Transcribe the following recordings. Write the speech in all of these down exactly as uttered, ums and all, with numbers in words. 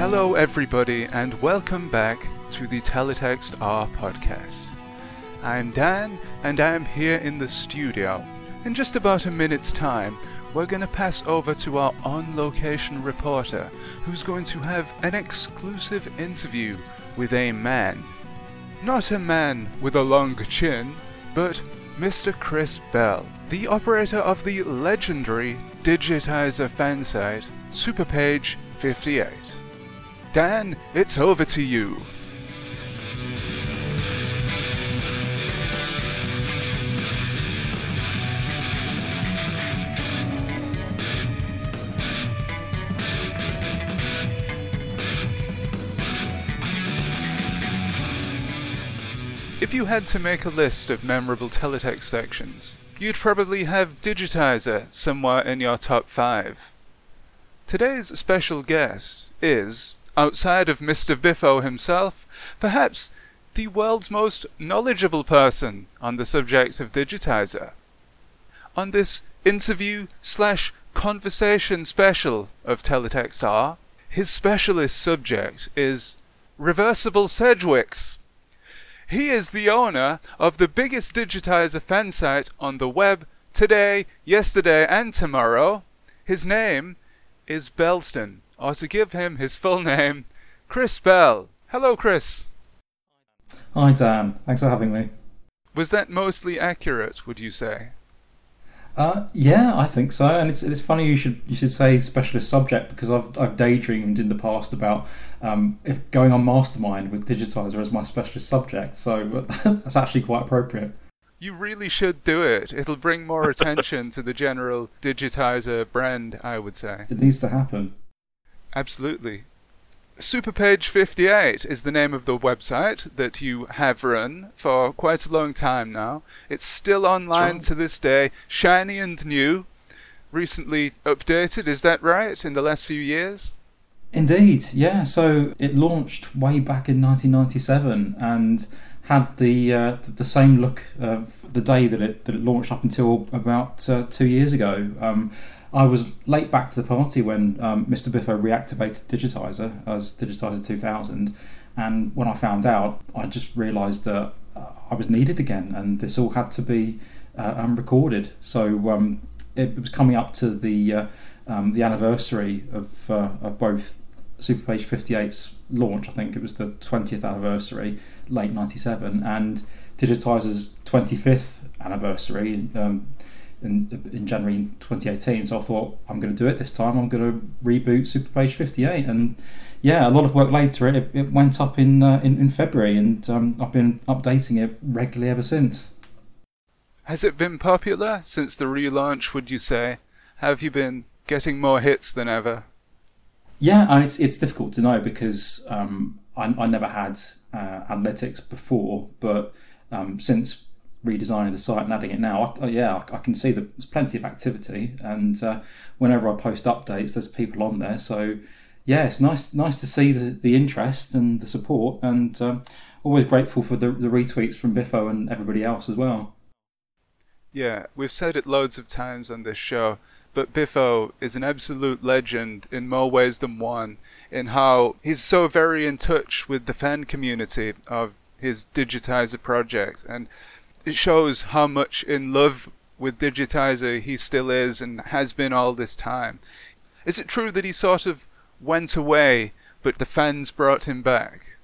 Hello everybody and welcome back to the Teletext R podcast. I'm Dan and I'm here in the studio. In just about a minute's time, we're going to pass over to our on-location reporter who's going to have an exclusive interview with a man. Not a man with a long chin, but Mister Chris Bell, the operator of the legendary Digitizer fan site Superpage fifty-eight. Dan, it's over to you. If you had to make a list of memorable teletext sections, you'd probably have Digitizer somewhere in your top five. Today's special guest is, outside of Mister Biffo himself, perhaps the world's most knowledgeable person on the subject of Digitizer. On this interview slash conversation special of Teletext R, his specialist subject is reversible Sedgwicks. He is the owner of the biggest Digitizer fan site on the web today, yesterday and tomorrow. His name is Bellston, or to give him his full name, Chris Bell. Hello, Chris. Hi, Dan. Thanks for having me. Was that mostly accurate, would you say? Uh, yeah, I think so. And it's it's funny you should you should say specialist subject, because I've I've daydreamed in the past about um, if going on Mastermind with Digitizer as my specialist subject. So that's actually quite appropriate. You really should do it. It'll bring more attention to the general Digitizer brand, I would say. It needs to happen. Absolutely. Superpage fifty-eight is the name of the website that you have run for quite a long time now. It's still online to this day, shiny and new, recently updated, is that right, in the last few years? Indeed, yeah. So it launched way back in nineteen ninety-seven and had the uh, the same look uh, the day that it that it launched up until about uh, two years ago. Um, I was late back to the party when um, Mister Biffo reactivated Digitizer as Digitizer two thousand, and when I found out, I just realised that uh, I was needed again, and this all had to be uh, um, recorded. So um, it was coming up to the uh, um, the anniversary of uh, of both Superpage fifty-eight's launch. I think it was the twentieth anniversary, late ninety-seven, and Digitizer's twenty-fifth anniversary. Um, In, in January twenty eighteen, so I thought I'm going to do it this time. I'm going to reboot Superpage fifty-eight, and yeah, a lot of work later. It, it went up in, uh, in in February, and um, I've been updating it regularly ever since. Has it been popular since the relaunch? Would you say? Have you been getting more hits than ever? Yeah, and it's it's difficult to know because um, I, I never had uh, analytics before, but um, since redesigning the site and adding it now, I, yeah, I, I can see that there's plenty of activity, and uh, whenever I post updates, there's people on there. So yeah, it's nice nice to see the, the interest and the support, and um, always grateful for the, the retweets from Biffo and everybody else as well. Yeah, we've said it loads of times on this show, but Biffo is an absolute legend in more ways than one, in how he's so very in touch with the fan community of his Digitizer project, and it shows how much in love with Digitizer he still is and has been all this time. Is it true that he sort of went away, but the fans brought him back?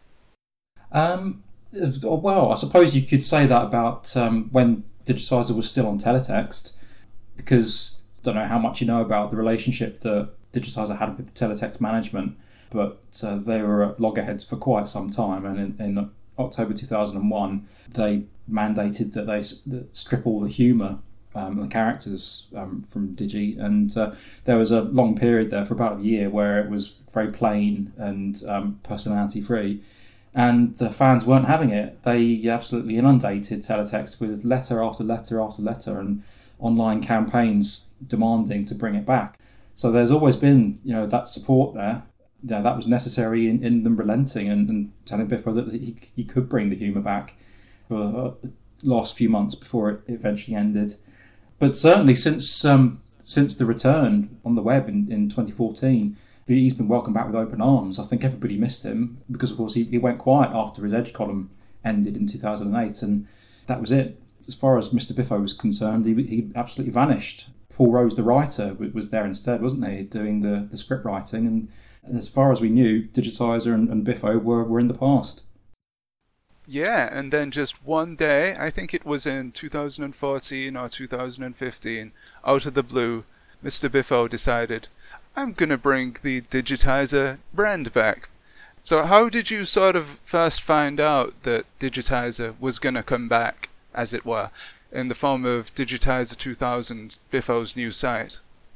Um, well, I suppose you could say that about um, when Digitizer was still on Teletext, because I don't know how much you know about the relationship that Digitizer had with the Teletext management, but uh, they were at loggerheads for quite some time, and in, in October two thousand one, they mandated that they that strip all the humour um, and the characters um, from Digi, and uh, there was a long period there for about a year where it was very plain and um, personality free, and the fans weren't having it. They absolutely inundated Teletext with letter after letter after letter and online campaigns demanding to bring it back. So there's always been, you know, that support there. Yeah, that was necessary in, in them relenting and, and telling Biffo that he, he could bring the humour back for the last few months before it eventually ended. But certainly since um, since the return on the web in, in twenty fourteen, he's been welcomed back with open arms. I think everybody missed him because, of course, he, he went quiet after his Edge column ended in two thousand eight, and that was it. As far as Mister Biffo was concerned, he, he absolutely vanished. Paul Rose, the writer, was there instead, wasn't he, doing the, the script writing, and as far as we knew, Digitizer and, and Biffo were, were in the past. Yeah, and then just one day, I think it was in two thousand fourteen or two thousand fifteen, out of the blue, Mister Biffo decided, I'm going to bring the Digitizer brand back. So how did you sort of first find out that Digitizer was going to come back, as it were, in the form of Digitizer two thousand, Biffo's new site?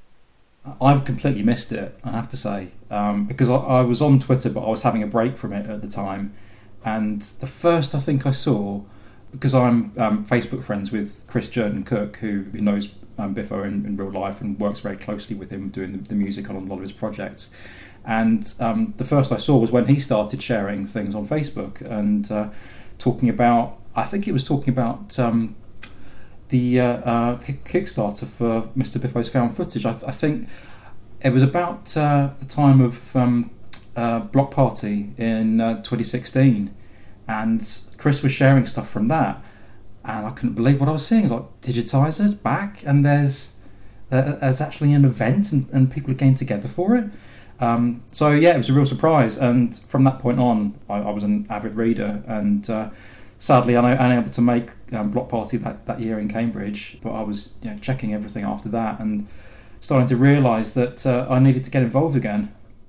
I completely missed it, I have to say, um, because I, I was on Twitter, but I was having a break from it at the time. And the first I think I saw, because I'm um, Facebook friends with Chris Jerton Cook, who, who knows um, Biffo in, in real life and works very closely with him doing the, the music on a lot of his projects. And um, the first I saw was when he started sharing things on Facebook and uh, talking about, I think he was talking about um, the uh, uh, Kickstarter for Mister Biffo's found footage. I, th- I think it was about uh, the time of um, uh, Block Party in uh, twenty sixteen, and Chris was sharing stuff from that, and I couldn't believe what I was seeing. I was like, Digitizer's back, and there's uh, there's actually an event, and, and people are getting together for it. Um, so yeah, it was a real surprise, and from that point on, I, I was an avid reader, and uh, sadly, I'm unable to make um, Block Party that, that year in Cambridge, but I was you know, checking everything after that and starting to realise that uh, I needed to get involved again.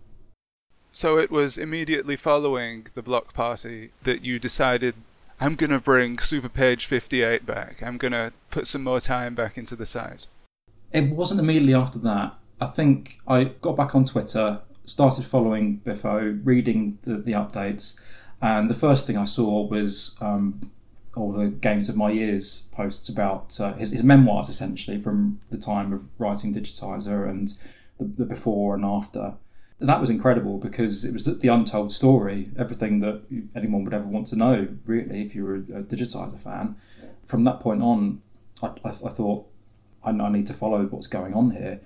So it was immediately following the Block Party that you decided, I'm going to bring Super Page fifty-eight back. I'm going to put some more time back into the site. It wasn't immediately after that. I think I got back on Twitter, started following Biffo, reading the, the updates, and the first thing I saw was um, all the Games of My Years posts about uh, his, his memoirs, essentially, from the time of writing Digitizer and the, the before and after. That was incredible because it was the untold story, everything that anyone would ever want to know, really, if you were a Digitizer fan. From that point on, I, I, I thought, I, I need to follow what's going on here.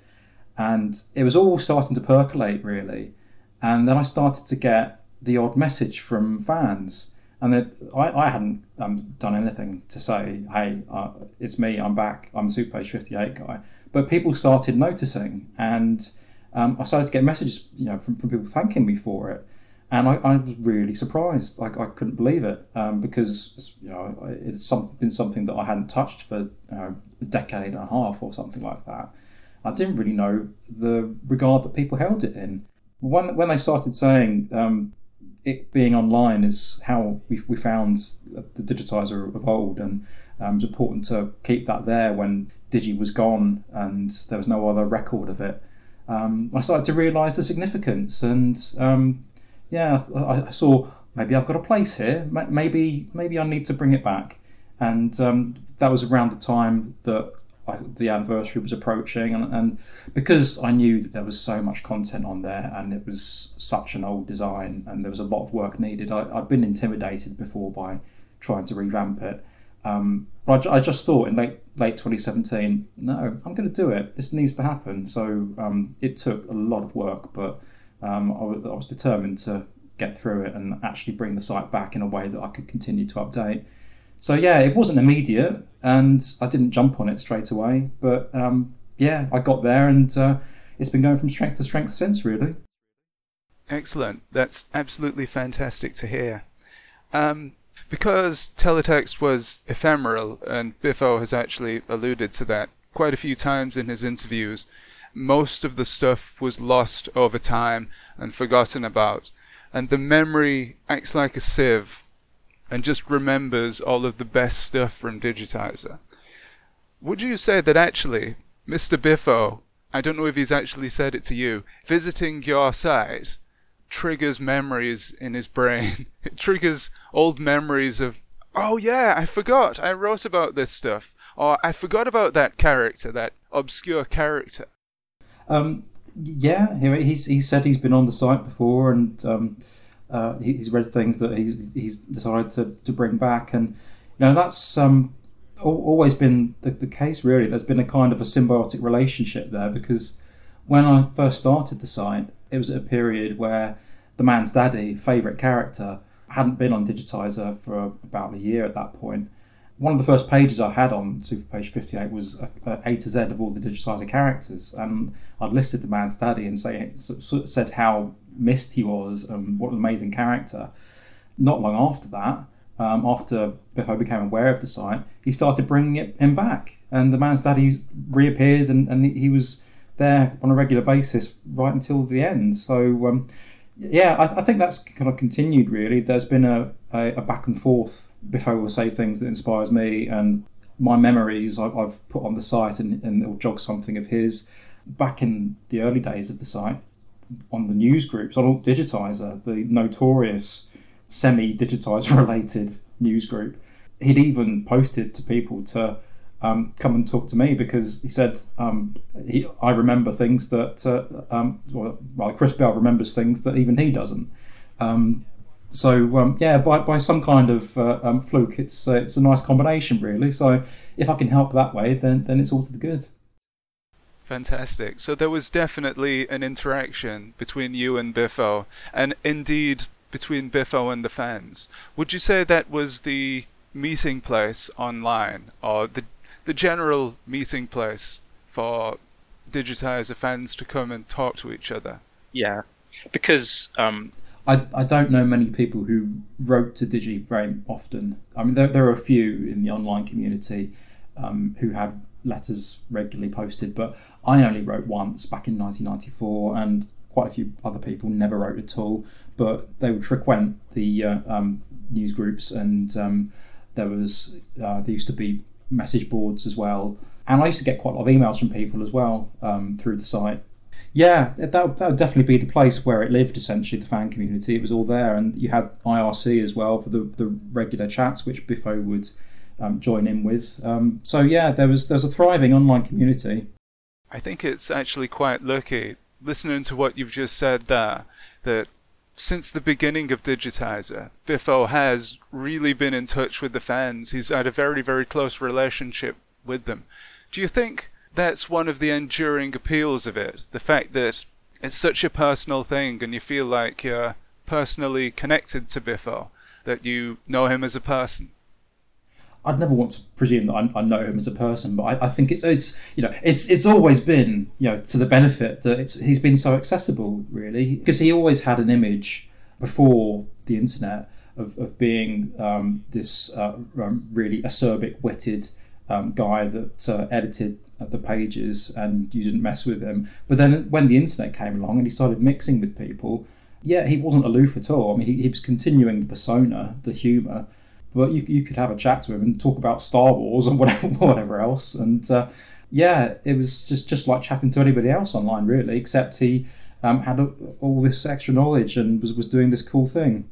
And it was all starting to percolate, really. And then I started to get the odd message from fans. And that I, I hadn't um, done anything to say, hey, uh, it's me, I'm back, I'm the Super Page fifty-eight guy. But people started noticing, and um, I started to get messages, you know, from, from people thanking me for it. And I, I was really surprised. Like, I couldn't believe it um, because, you know, it's some, been something that I hadn't touched for uh, a decade and a half or something like that. I didn't really know the regard that people held it in. When when they started saying um, it being online is how we we found the Digitizer of old, and um, it was important to keep that there when Digi was gone and there was no other record of it, um, I started to realise the significance. And um, yeah, I, I saw maybe I've got a place here. Maybe maybe I need to bring it back. And um, that was around the time that the anniversary was approaching, and, and because I knew that there was so much content on there and it was such an old design and there was a lot of work needed, I, I'd been intimidated before by trying to revamp it. Um, but I, I just thought in late late twenty seventeen, no, I'm going to do it. This needs to happen. So um, it took a lot of work, but um, I, was, I was determined to get through it and actually bring the site back in a way that I could continue to update. So yeah, it wasn't immediate, and I didn't jump on it straight away. But um, yeah, I got there, and uh, it's been going from strength to strength since, really. Excellent. That's absolutely fantastic to hear. Um, because teletext was ephemeral, and Biffo has actually alluded to that quite a few times in his interviews, most of the stuff was lost over time and forgotten about, and the memory acts like a sieve and just remembers all of the best stuff from Digitizer. Would you say that actually, Mister Biffo, I don't know if he's actually said it to you, visiting your site triggers memories in his brain? It triggers old memories of, oh yeah, I forgot, I wrote about this stuff, or I forgot about that character, that obscure character. Um, yeah, he's he said he's been on the site before, and um, Uh, he's read things that he's he's decided to, to bring back, and you know that's um, always been the, the case. Really, there's been a kind of a symbiotic relationship there, because when I first started the site, it was at a period where the man's daddy, favourite character, hadn't been on Digitiser for about a year at that point. One of the first pages I had on Superpage fifty-eight was a, a, a to Z of all the Digitiser characters, and I'd listed the man's daddy and say, so, said how missed he was and what an amazing character. Not long after that, um, after Biffo became aware of the site, he started bringing it, him back, and the man's daddy reappeared, and, and he was there on a regular basis right until the end. So um, yeah, I, I think that's kind of continued really. There's been a, a, a back and forth. Biffo will say things that inspires me, and my memories I, I've put on the site, and, and it'll jog something of his. Back in the early days of the site, on the news groups, on Alt Digitiser, the notorious semi-Digitiser related news group, he'd even posted to people to um, come and talk to me, because he said, um, he, I remember things that, uh, um, well, well, Chris Bell remembers things that even he doesn't. Um, So um, yeah, by by some kind of uh, um, fluke, it's uh, it's a nice combination, really. So if I can help that way, then then it's all to the good. Fantastic. So there was definitely an interaction between you and Biffo, and indeed between Biffo and the fans. Would you say that was the meeting place online, or the the general meeting place for Digitiser fans to come and talk to each other? Yeah, because. Um, I, I don't know many people who wrote to Digi very often. I mean, there, there are a few in the online community um, who had letters regularly posted, but I only wrote once back in nineteen ninety-four, and quite a few other people never wrote at all, but they would frequent the uh, um, news groups, and um, there was uh, there used to be message boards as well, and I used to get quite a lot of emails from people as well um, through the site. Yeah, that, that would definitely be the place where it lived, essentially, the fan community. It was all there, and you had I R C as well for the, the regular chats, which Biffo would um, join in with. Um, so yeah, there was, there was a thriving online community. I think it's actually quite lucky, listening to what you've just said there, that since the beginning of Digitiser, Biffo has really been in touch with the fans. He's had a very, very close relationship with them. Do you think that's one of the enduring appeals of it, the fact that it's such a personal thing and you feel like you're personally connected to Biffo, that you know him as a person? I'd never want to presume that I, I know him as a person, but I, I think it's it's you know it's it's always been, you know, to the benefit that it's, he's been so accessible, really, because he always had an image before the internet of of being um, this uh, um, really acerbic-witted um, guy that uh, edited the pages, and you didn't mess with him. But then when the internet came along and he started mixing with people, yeah, he wasn't aloof at all. I mean, he, he was continuing the persona, the humour, but you you could have a chat to him and talk about Star Wars and whatever whatever else. And uh, yeah, it was just, just like chatting to anybody else online, really, except he um, had a, all this extra knowledge and was, was doing this cool thing.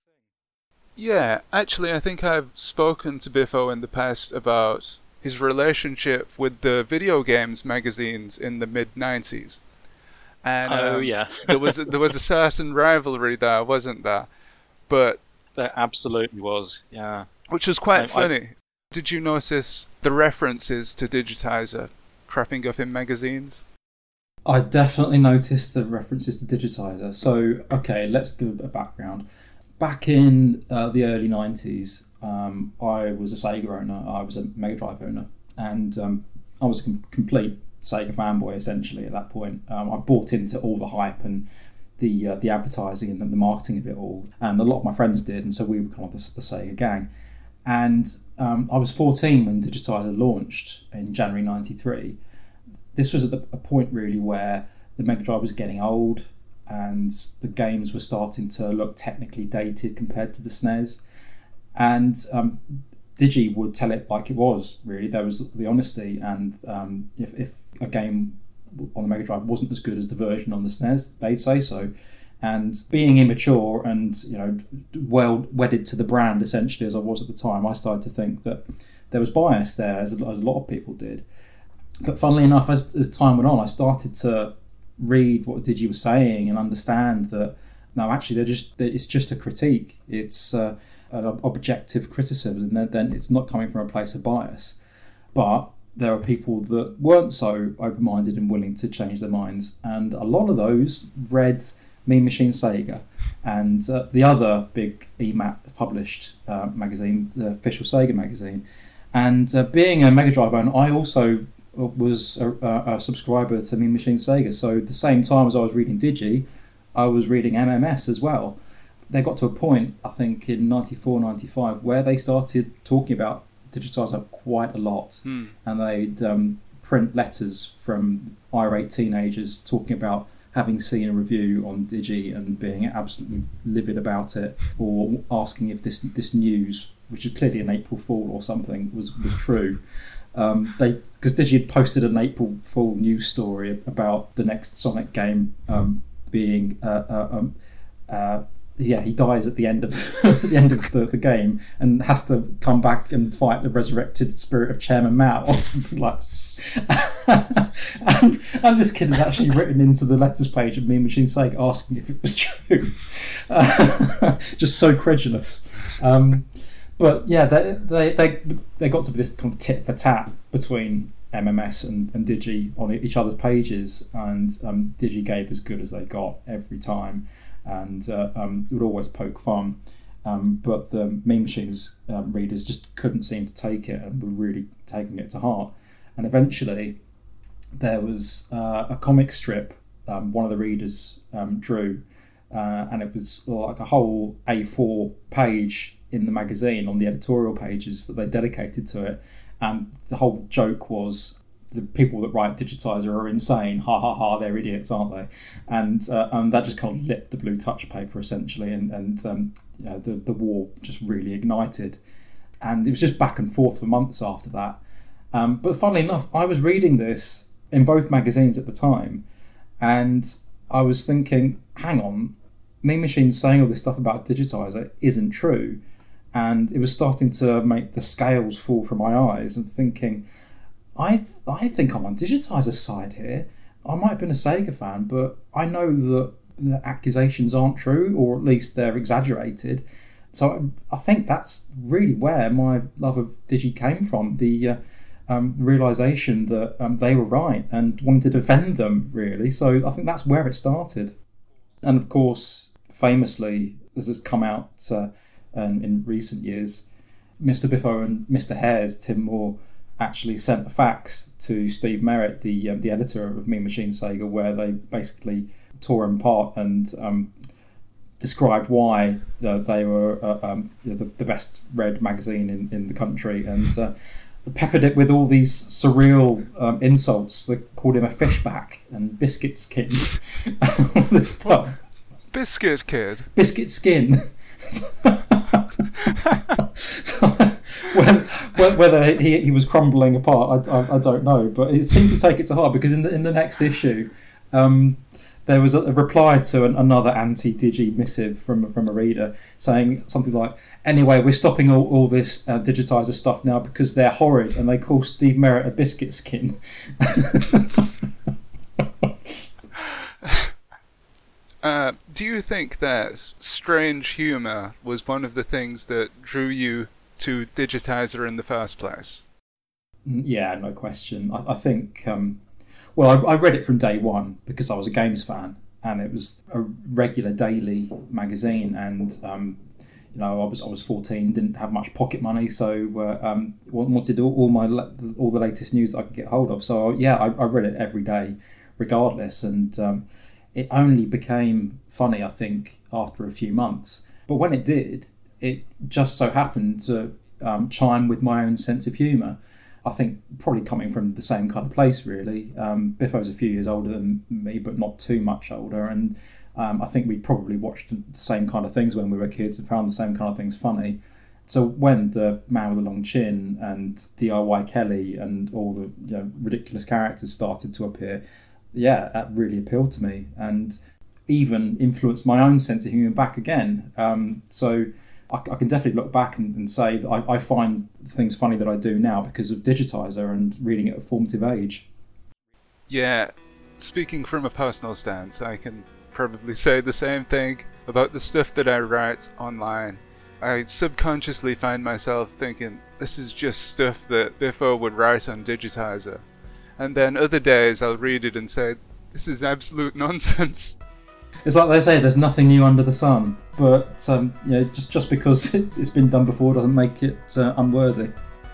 Yeah, actually, I think I've spoken to Biffo in the past about his relationship with the video games magazines in the mid nineties, and oh um, yeah, there was a, there was a certain rivalry there, wasn't there? But there absolutely was, yeah. Which was quite I, funny. I, Did you notice the references to Digitiser cropping up in magazines? I definitely noticed the references to Digitiser. So okay, let's give a background. Back in uh, the early nineties. Um, I was a Sega owner, I was a Mega Drive owner, and um, I was a com- complete Sega fanboy essentially at that point. Um, I bought into all the hype and the uh, the advertising and the, the marketing of it all, and a lot of my friends did, and so we were kind of the, the Sega gang. And um, I was fourteen when Digitiser launched in January ninety-three. This was at the, a point really where the Mega Drive was getting old, and the games were starting to look technically dated compared to the S N E S. And um, Digi would tell it like it was, really. There was the honesty, and um, if, if a game on the Mega Drive wasn't as good as the version on the S N E S, they'd say so. And being immature and, you know, well wedded to the brand, essentially, as I was at the time, I started to think that there was bias there, as a, as a lot of people did. But funnily enough, as, as time went on, I started to read what Digi was saying and understand that, no, actually, they're just they're, it's just a critique. It's uh, an objective criticism, and then, then it's not coming from a place of bias. But there are people that weren't so open-minded and willing to change their minds, and a lot of those read Mean Machine Sega and uh, the other big E M A P published uh, magazine, the official Sega magazine. And uh, being a Mega Drive owner, I also was a, a subscriber to Mean Machine Sega. So at the same time as I was reading Digi, I was reading M M S as well. They got to a point, I think, in ninety-four, ninety-five, where they started talking about Digitizer quite a lot. Hmm. And they'd um, print letters from irate teenagers talking about having seen a review on Digi and being absolutely livid about it, or asking if this this news, which is clearly an April Fool or something, was, was true. Um, they because Digi had posted an April Fool news story about the next Sonic game um, being uh, uh, um, uh, yeah he dies at the end of the end of the, the game and has to come back and fight the resurrected spirit of Chairman Mao or something like this. and, and this kid had actually written into the letters page of Mean Machine Sega asking if it was true. Uh, just so credulous. Um, But yeah, they, they they they got to be this kind of tit for tat between M M S and, and Digi on each other's pages, and um, Digi gave as good as they got every time, and uh, um, would always poke fun. Um, but the Mean Machines um, readers just couldn't seem to take it and were really taking it to heart. And eventually, there was uh, a comic strip um, one of the readers um, drew, uh, and it was like a whole A four page in the magazine on the editorial pages that they dedicated to it, and the whole joke was the people that write Digitizer are insane, ha ha ha, they're idiots, aren't they? And uh, um, that just kind of lit the blue touch paper essentially, and, and um, you know, the, the war just really ignited, and it was just back and forth for months after that. Um, but funnily enough, I was reading this in both magazines at the time, and I was thinking, hang on, Mean Machine's saying all this stuff about Digitizer isn't true. And it was starting to make the scales fall from my eyes, and thinking, I th- I think I'm on Digitizer's side here. I might have been a Sega fan, but I know that the accusations aren't true, or at least they're exaggerated. So I, I think that's really where my love of Digi came from, the uh, um, realisation that um, they were right and wanted to defend them, really. So I think that's where it started. And of course, famously, as it's come out uh, And in recent years, Mister Biffo and Mister Hare's Tim Moore actually sent a fax to Steve Merritt, the um, the editor of Mean Machine Sega, where they basically tore him apart and um, described why uh, they were uh, um, the, the best read magazine in, in the country, and uh, peppered it with all these surreal um, insults. They called him a fishback and biscuit skin, and all this stuff. Biscuit kid. Biscuit skin. So, whether, whether he, he was crumbling apart, I, I, I don't know, but it seemed to take it to heart, because in the in the next issue, um, there was a, a reply to an, another anti-Digi missive from from a reader saying something like, "Anyway, we're stopping all, all this uh, Digitizer stuff now because they're horrid and they call Steve Merritt a biscuit skin." Uh, do you think that strange humour was one of the things that drew you to Digitizer in the first place? Yeah, no question. I, I think, um, well, I, I read it from day one because I was a games fan, and it was a regular daily magazine, and um, you know, I was I was fourteen, didn't have much pocket money, so uh, um, wanted all, all my all the latest news that I could get hold of. So yeah, I, I read it every day, regardless, and um, it only became funny, I think, after a few months. But when it did, it just so happened to um, chime with my own sense of humour. I think probably coming from the same kind of place, really. Um, Biffo's a few years older than me, but not too much older. And um, I think we probably watched the same kind of things when we were kids and found the same kind of things funny. So when the Man with a Long Chin and D I Y Kelly and all the you know, ridiculous characters started to appear, yeah, that really appealed to me, and even influenced my own sense of humour back again. Um, so I, I can definitely look back and, and say that I, I find things funny that I do now because of Digitizer and reading at a formative age. Yeah, speaking from a personal stance, I can probably say the same thing about the stuff that I write online. I subconsciously find myself thinking, this is just stuff that Biffo would write on Digitizer. And then other days I'll read it and say, this is absolute nonsense. It's like they say, there's nothing new under the sun. But um, you know, just, just because it's been done before doesn't make it uh, unworthy.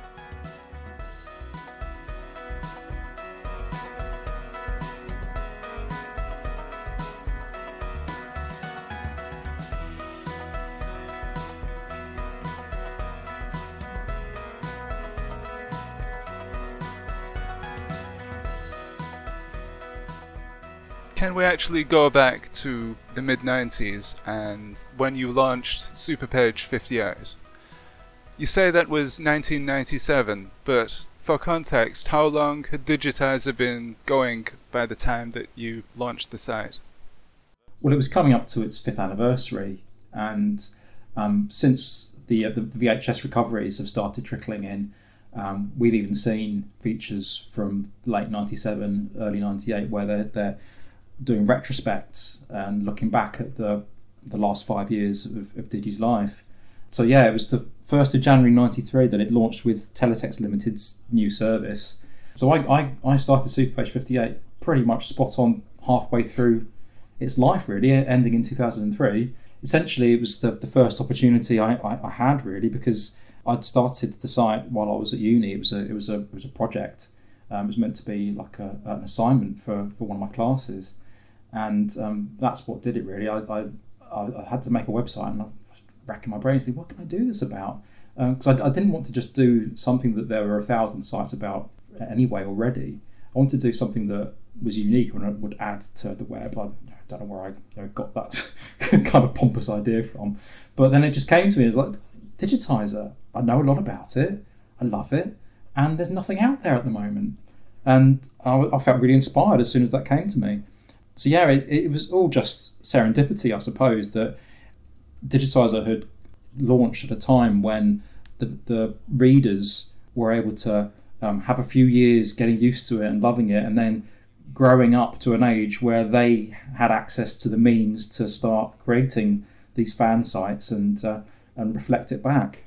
Can we actually go back to the mid nineties and when you launched Superpage fifty-eight? You say that was nineteen ninety-seven, but for context, how long had Digitizer been going by the time that you launched the site? Well, it was coming up to its fifth anniversary, and um, since the, uh, the V H S recoveries have started trickling in, um, we've even seen features from late ninety-seven, early ninety-eight, where they're, they're doing retrospects and looking back at the the last five years of, of Digi's life. So yeah, it was the first of January ninety-three that it launched with Teletext Limited's new service. So I, I, I started Superpage fifty-eight pretty much spot on halfway through its life, really, ending in two thousand three. Essentially, it was the, the first opportunity I, I, I had, really, because I'd started the site while I was at uni. It was a it was a it was a project. Um, it was meant to be like a, an assignment for, for one of my classes. And um, that's what did it, really. I, I I had to make a website, and I was racking my brains thinking, what can I do this about? Because um, I, I didn't want to just do something that there were a thousand sites about anyway already. I wanted to do something that was unique and would add to the web. I don't know where I you know, got that kind of pompous idea from. But then it just came to me, it's like, Digitizer, I know a lot about it, I love it, and there's nothing out there at the moment. And I, I felt really inspired as soon as that came to me. So yeah, it, it was all just serendipity, I suppose, that Digitizer had launched at a time when the, the readers were able to um, have a few years getting used to it and loving it, and then growing up to an age where they had access to the means to start creating these fan sites and uh, and reflect it back.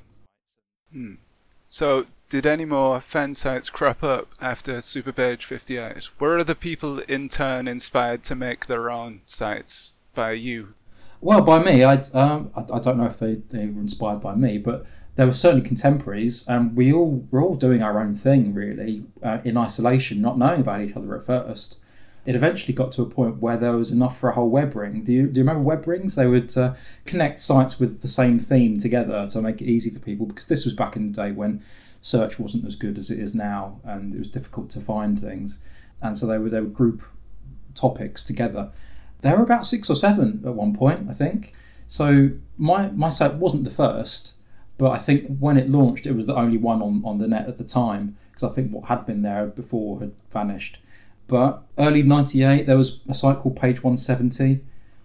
Hmm. So, did any more fan sites crop up after Superpage fifty-eight? Were other people in turn inspired to make their own sites by you? Well, by me, I'd, um, I, I don't know if they, they were inspired by me, but there were certainly contemporaries, and we all were all doing our own thing, really, uh, in isolation, not knowing about each other at first. It eventually got to a point where there was enough for a whole web ring. Do you do you remember web rings? They would uh, connect sites with the same theme together to make it easy for people, because this was back in the day when search wasn't as good as it is now, and it was difficult to find things. And so they would they would group topics together. There were about six or seven at one point, I think. So my my site wasn't the first, but I think when it launched, it was the only one on, on the net at the time, because I think what had been there before had vanished. But early ninety-eight, there was a site called Page one seventy,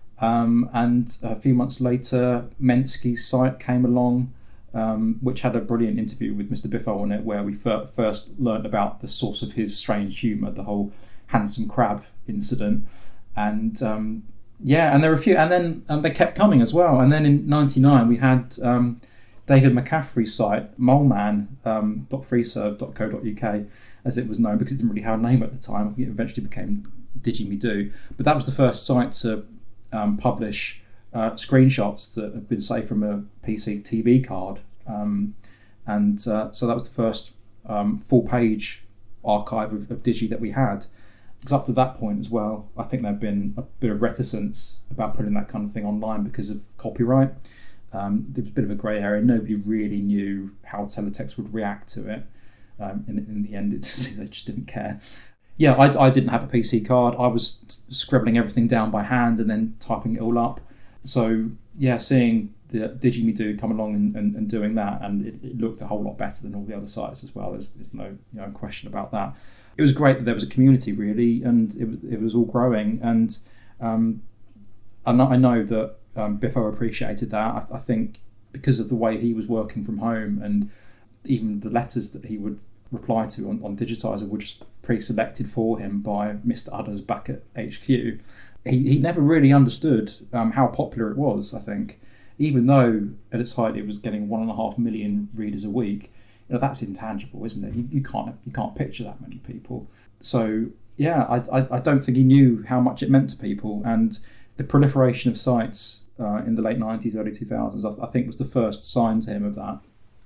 um, and a few months later, Menski's site came along, um, which had a brilliant interview with Mister Biffo on it, where we fir- first learnt about the source of his strange humour, the whole handsome crab incident. And um, yeah, and there were a few, and then um, they kept coming as well. And then in ninety-nine, we had um, David McCaffrey's site, moleman dot freeserve dot co dot uk, as it was known, because it didn't really have a name at the time. I think it eventually became DigiMeDo. But that was the first site to um, publish uh, screenshots that had been saved from a P C T V card. Um, and uh, so that was the first um, full-page archive of, of Digi that we had. Because up to that point as well, I think there had been a bit of reticence about putting that kind of thing online because of copyright. Um, there was a bit of a grey area. Nobody really knew how Teletext would react to it. Um, in, in the end, it, they just didn't care. Yeah, I, I didn't have a P C card. I was scribbling everything down by hand and then typing it all up. So yeah, seeing the DigiMeDo come along and, and, and doing that, and it, it looked a whole lot better than all the other sites as well. There's, there's no you know question about that. It was great that there was a community, really, and it was it was all growing. And um, and I know that um, Biffo appreciated that. I, I think because of the way he was working from home, and even the letters that he would reply to on, on Digitizer were just pre-selected for him by Mister Udders back at H Q. He he never really understood um, how popular it was, I think. even though at its height it was getting one and a half million readers a week. You know, that's intangible, isn't it? You, you can't you can't picture that many people. So yeah, I, I I don't think he knew how much it meant to people, and the proliferation of sites uh, in the late nineties, early two thousands, I, I think was the first sign to him of that.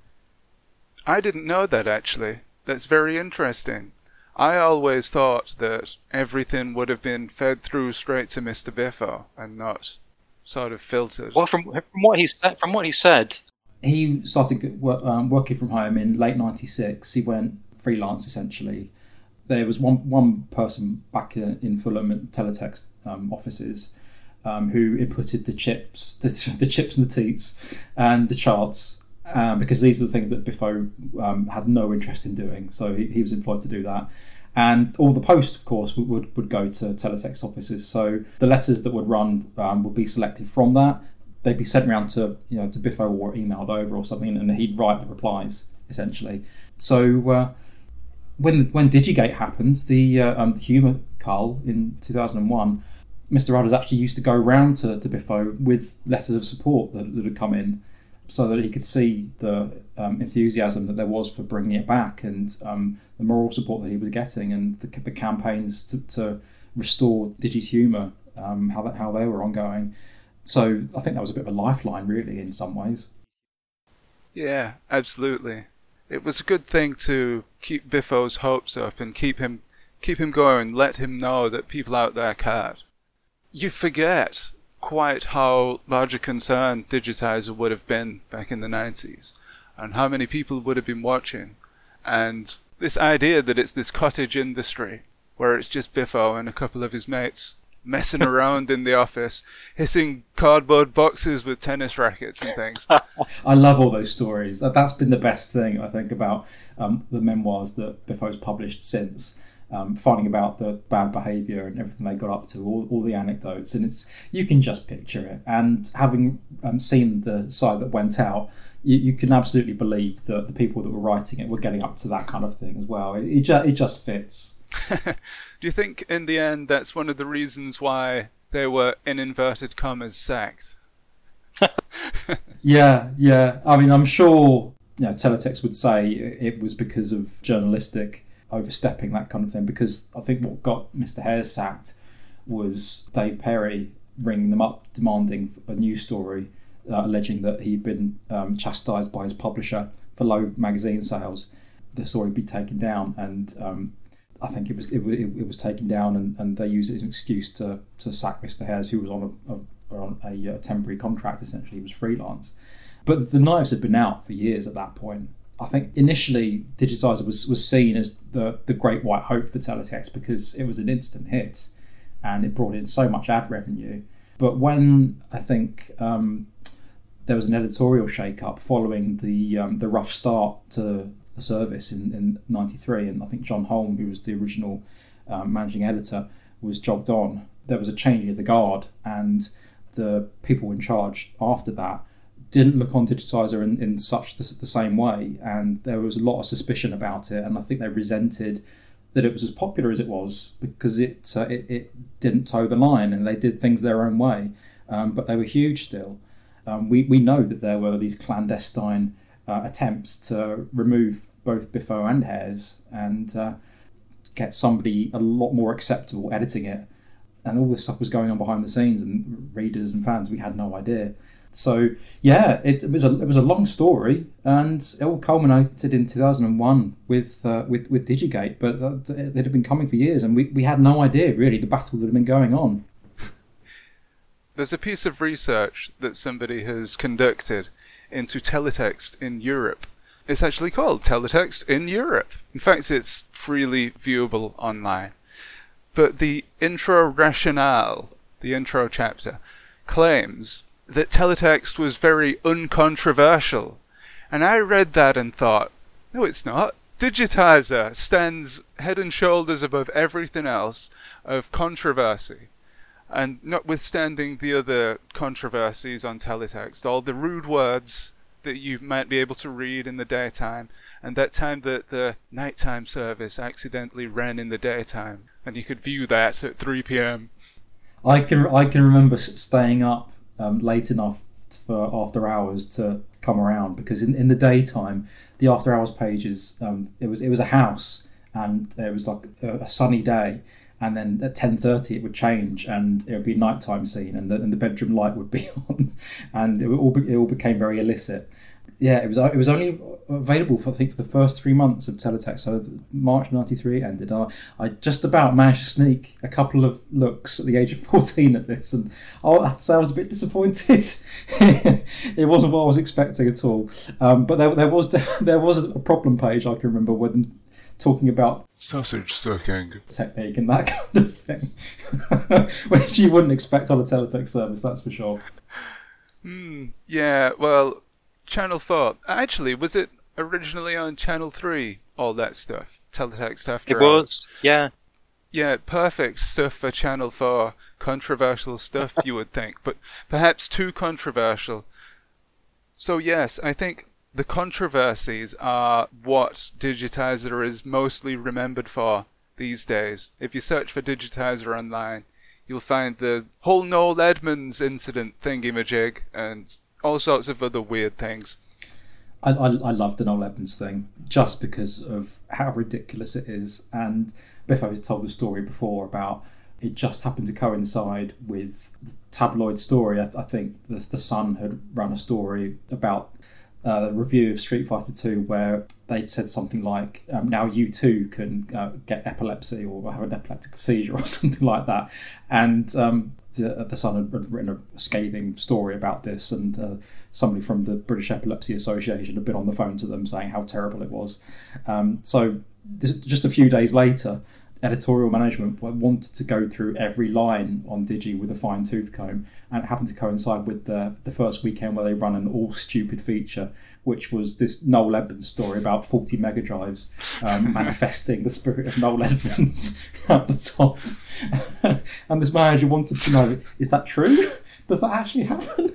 I didn't know that, actually. That's very interesting. I always thought that everything would have been fed through straight to Mister Biffo and not sort of filtered. Well, from from what he said, from what he said, he started work, um, working from home in late ninety-six. He went freelance essentially. There was one one person back in, in Fulham at Teletext um, offices um, who inputted the chips, the, the chips and the teats, and the charts. Um, because these were the things that Biffo um, had no interest in doing, so he, he was employed to do that. And all the post, of course, would, would, would go to teletext offices. So the letters that would run um, would be selected from that. They'd be sent around to you know to Biffo or emailed over or something, and he'd write the replies essentially. So uh, when when Digigate happened, the uh, um, the humour cull in two thousand one, Mister Rudders actually used to go round to, to Biffo with letters of support that, that had come in, so that he could see the um, enthusiasm that there was for bringing it back, and um, the moral support that he was getting, and the, the campaigns to, to restore Digi's humour, um, how that how they were ongoing. So I think that was a bit of a lifeline, really, in some ways. Yeah, absolutely. It was a good thing to keep Biffo's hopes up and keep him keep him going, let him know that people out there cared. You forget quite how large a concern Digitizer would have been back in the nineties, and how many people would have been watching, and this idea that it's this cottage industry where it's just Biffo and a couple of his mates messing around in the office, hitting cardboard boxes with tennis rackets and things. I love all those stories. That, that's been the best thing, I think, about um, the memoirs that Biffo's published since. Um, finding about the bad behaviour and everything they got up to, all, all the anecdotes, and it's you can just picture it. And having um, seen the site that went out, you, you can absolutely believe that the people that were writing it were getting up to that kind of thing as well. It, it, ju- it just fits. Do you think in the end that's one of the reasons why they were, in inverted commas, sacked? yeah, yeah. I mean, I'm sure you know, Teletext would say it was because of journalistic overstepping, that kind of thing, because I think what got Mister Hares sacked was Dave Perry ringing them up demanding a news story, uh, alleging that he'd been um, chastised by his publisher for low magazine sales. The story would be taken down, and um, I think it was it, it, it was taken down, and, and they used it as an excuse to, to sack Mister Hares, who was on a, a, on a, a temporary contract, essentially. He was freelance. But the knives had been out for years at that point. I think initially Digitizer was, was seen as the, the great white hope for Teletext because it was an instant hit and it brought in so much ad revenue. But when I think um, there was an editorial shake-up following the um, the rough start to the service in, in ninety-three, and I think John Holm, who was the original um, managing editor, was jobbed on, there was a changing of the guard, and the people in charge after that didn't look on Digitizer in, in such the, the same way, and there was a lot of suspicion about it, and I think they resented that it was as popular as it was because it uh, it, it didn't toe the line and they did things their own way, um, but they were huge still. Um, we, we know that there were these clandestine uh, attempts to remove both Biffo and Hares and uh, get somebody a lot more acceptable editing it, and all this stuff was going on behind the scenes, and readers and fans, we had no idea. So yeah, it, it was a it was a long story, and it all culminated in two thousand one with uh, with with Digigate. But it had been coming for years, and we, we had no idea really the battle that had been going on. There's a piece of research that somebody has conducted into teletext in Europe. It's actually called Teletext in Europe. In fact, it's freely viewable online. But the intro rationale, the intro chapter, claims that teletext was very uncontroversial. And I read that and thought, no, it's not. Digitizer stands head and shoulders above everything else of controversy. And notwithstanding the other controversies on teletext, all the rude words that you might be able to read in the daytime, and that time that the nighttime service accidentally ran in the daytime, and you could view that at three p.m. I can I can remember staying up Um, late enough for after hours to come around, because in, in the daytime, the after hours pages, um, it was it was a house, and it was like a, a sunny day, and then at ten thirty it would change, and it would be a nighttime scene, and the, and the bedroom light would be on, and it all be, it all became very illicit. Yeah, it was it was only available for I think for the first three months of teletext. So March ninety-three it ended. I, I just about managed to sneak a couple of looks at the age of fourteen at this, and I have to say I was a bit disappointed. It wasn't what I was expecting at all. Um, but there, there was there was a problem page I can remember when talking about sausage sucking technique and that kind of thing, which you wouldn't expect on a teletext service, that's for sure. Hmm. Yeah. Well. Channel four. Actually, was it originally on Channel three, all that stuff? Teletext After It Hours? was, yeah. Yeah, perfect stuff for Channel four. Controversial stuff, you would think, but perhaps too controversial. So yes, I think the controversies are what Digitiser is mostly remembered for these days. If you search for Digitiser online, you'll find the whole Noel Edmonds incident thingy-majig, and all sorts of other weird things. I, I, I love the Noel Edmonds thing just because of how ridiculous it is. And Biffo has told the story before about it just happened to coincide with the tabloid story. I, I think the, the Sun had run a story about uh, a review of Street Fighter two where they'd said something like, um, now you too can uh, get epilepsy or have an epileptic seizure or something like that. And um, The, the Sun had written a scathing story about this, and uh, somebody from the British Epilepsy Association had been on the phone to them saying how terrible it was. Um, so this, just a few days later, editorial management wanted to go through every line on Digi with a fine-tooth comb, and it happened to coincide with the, the first weekend where they run an all-stupid feature, which was this Noel Edmonds story about faulty Mega Drives um, manifesting the spirit of Noel Edmonds at the top. And this manager wanted to know, is that true? Does that actually happen?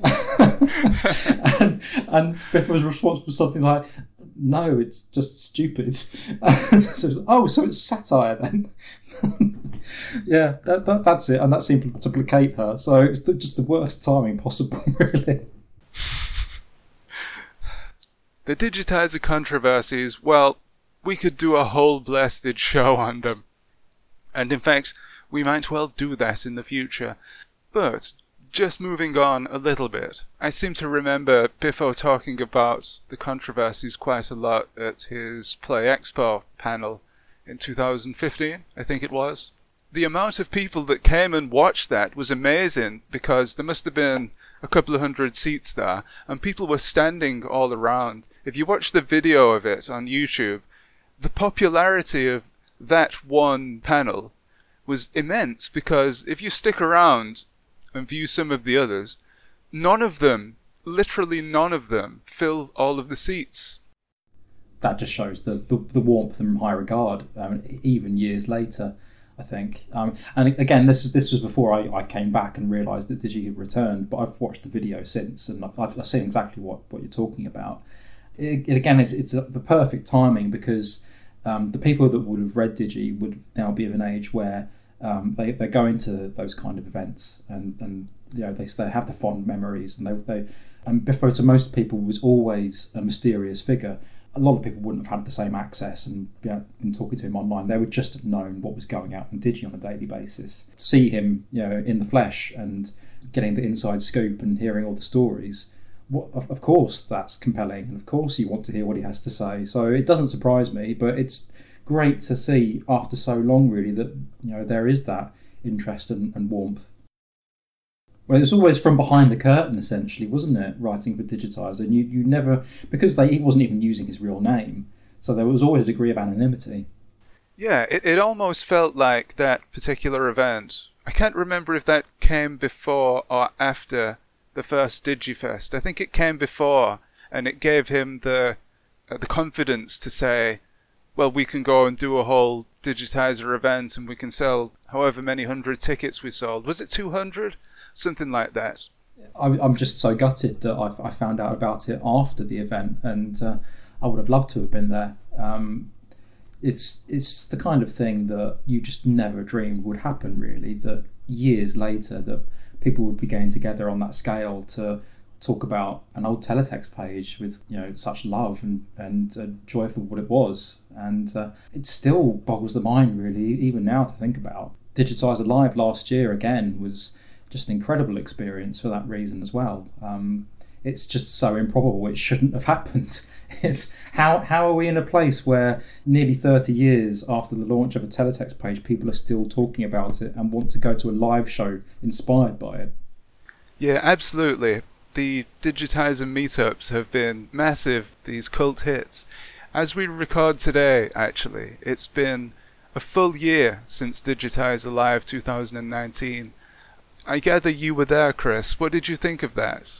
and, and Biffo's response was something like, no, it's just stupid. So, oh, so it's satire then? Yeah, that, that, that's it. And that seemed to placate her. So it's the, just the worst timing possible, really. The Digitiser controversies, well, we could do a whole blasted show on them. And in fact, we might well do that in the future. But, just moving on a little bit, I seem to remember Biffo talking about the controversies quite a lot at his Play Expo panel in two thousand fifteen, I think it was. The amount of people that came and watched that was amazing, because there must have been a couple of hundred seats there, and people were standing all around. If you watch the video of it on YouTube, the popularity of that one panel was immense, because if you stick around and view some of the others, none of them, literally none of them, fill all of the seats. That just shows the, the, the warmth and high regard, um, even years later, I think. Um, and again, this is this was before I, I came back and realised that Digi had returned, but I've watched the video since, and I've, I've seen exactly what, what you're talking about. It, it, again, it's it's a, the perfect timing, because um, the people that would have read Digi would now be of an age where um, they they're going to those kind of events, and, and you know they they have the fond memories, and they they and Biffo to most people was always a mysterious figure. A lot of people wouldn't have had the same access and you know, been talking to him online. They would just have known what was going out on Digi on a daily basis. See him, you know, in the flesh and getting the inside scoop and hearing all the stories. What, of, of course, that's compelling, and of course you want to hear what he has to say. So it doesn't surprise me, but it's great to see after so long, really, that you know there is that interest and, and warmth. Well, it was always from behind the curtain, essentially, wasn't it? Writing for Digitiser, and you, you never, because they, he wasn't even using his real name, so there was always a degree of anonymity. Yeah, it, it almost felt like that particular event. I can't remember if that came before or after the first Digifest. I think it came before, and it gave him the uh, the confidence to say, well, we can go and do a whole Digitiser event, and we can sell however many hundred tickets we sold. Was it two hundred? Something like that. I'm just so gutted that I've, I found out about it after the event, and uh, I would have loved to have been there. Um, it's it's the kind of thing that you just never dreamed would happen, really, that years later that people would be getting together on that scale to talk about an old teletext page with, you know, such love and, and uh, joy for what it was. And uh, it still boggles the mind, really, even now to think about. Digitiser Live last year, again, was just an incredible experience for that reason as well. Um, it's just so improbable. It shouldn't have happened. It's how how are we in a place where nearly thirty years after the launch of a teletext page, people are still talking about it and want to go to a live show inspired by it? Yeah, absolutely. The Digitiser meetups have been massive, these cult hits. As we record today, actually, it's been a full year since Digitiser Live two thousand nineteen. I gather you were there, Chris. What did you think of that?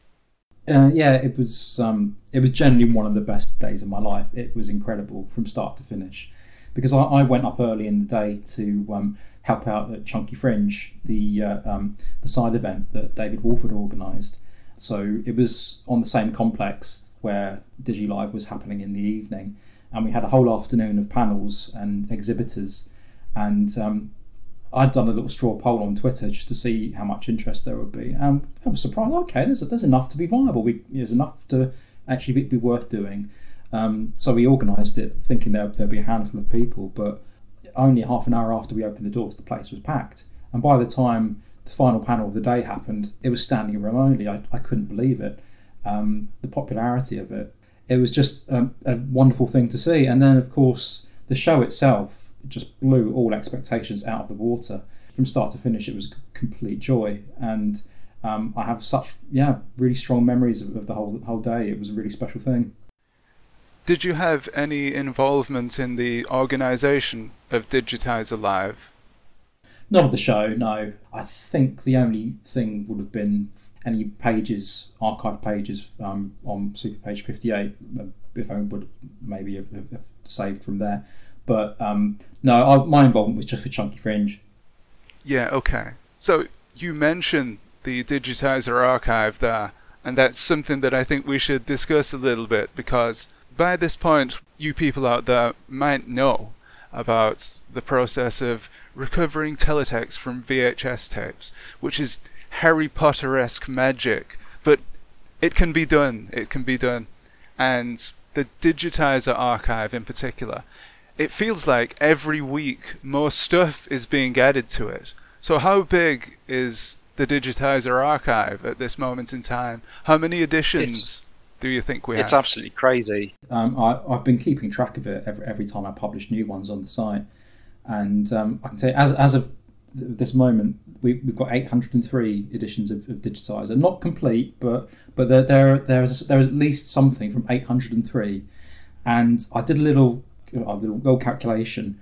Uh, yeah, it was um, it was generally one of the best days of my life. It was incredible from start to finish, because I, I went up early in the day to um, help out at Chunky Fringe, the uh, um, the side event that David Wolford organised. So it was on the same complex where DigiLive was happening in the evening, and we had a whole afternoon of panels and exhibitors. And um, I'd done a little straw poll on Twitter just to see how much interest there would be. And I was surprised. Okay, there's there's enough to be viable. We, there's enough to actually be, be worth doing. Um, so we organised it thinking there there'd be a handful of people, but only half an hour after we opened the doors, the place was packed. And by the time the final panel of the day happened, it was standing room only. I, I couldn't believe it. Um, the popularity of it. It was just um, a wonderful thing to see. And then, of course, the show itself just blew all expectations out of the water. From start to finish, it was a complete joy. And um, I have such, yeah, really strong memories of, of the whole whole day. It was a really special thing. Did you have any involvement in the organisation of Digitiser Live? Not of the show, no. I think the only thing would have been any pages, archive pages um, on Superpage fifty-eight, if I would maybe have, have saved from there. But um, no, I, my involvement was just with Chunky Fringe. Yeah, okay. So you mentioned the Digitiser archive there, and that's something that I think we should discuss a little bit, because by this point, you people out there might know about the process of recovering teletext from V H S tapes, which is Harry Potter-esque magic, but it can be done, it can be done. And the Digitiser archive in particular, it feels like every week more stuff is being added to it. So how big is the Digitiser archive at this moment in time? How many editions it's, do you think we it's have? It's absolutely crazy. Um, I, I've been keeping track of it every, every time I publish new ones on the site. And um, I can tell you, as, as of th- this moment, we, we've got eight hundred three editions of, of Digitiser. Not complete, but but there there there's there is at least something from eight hundred three. And I did a little a little, little calculation,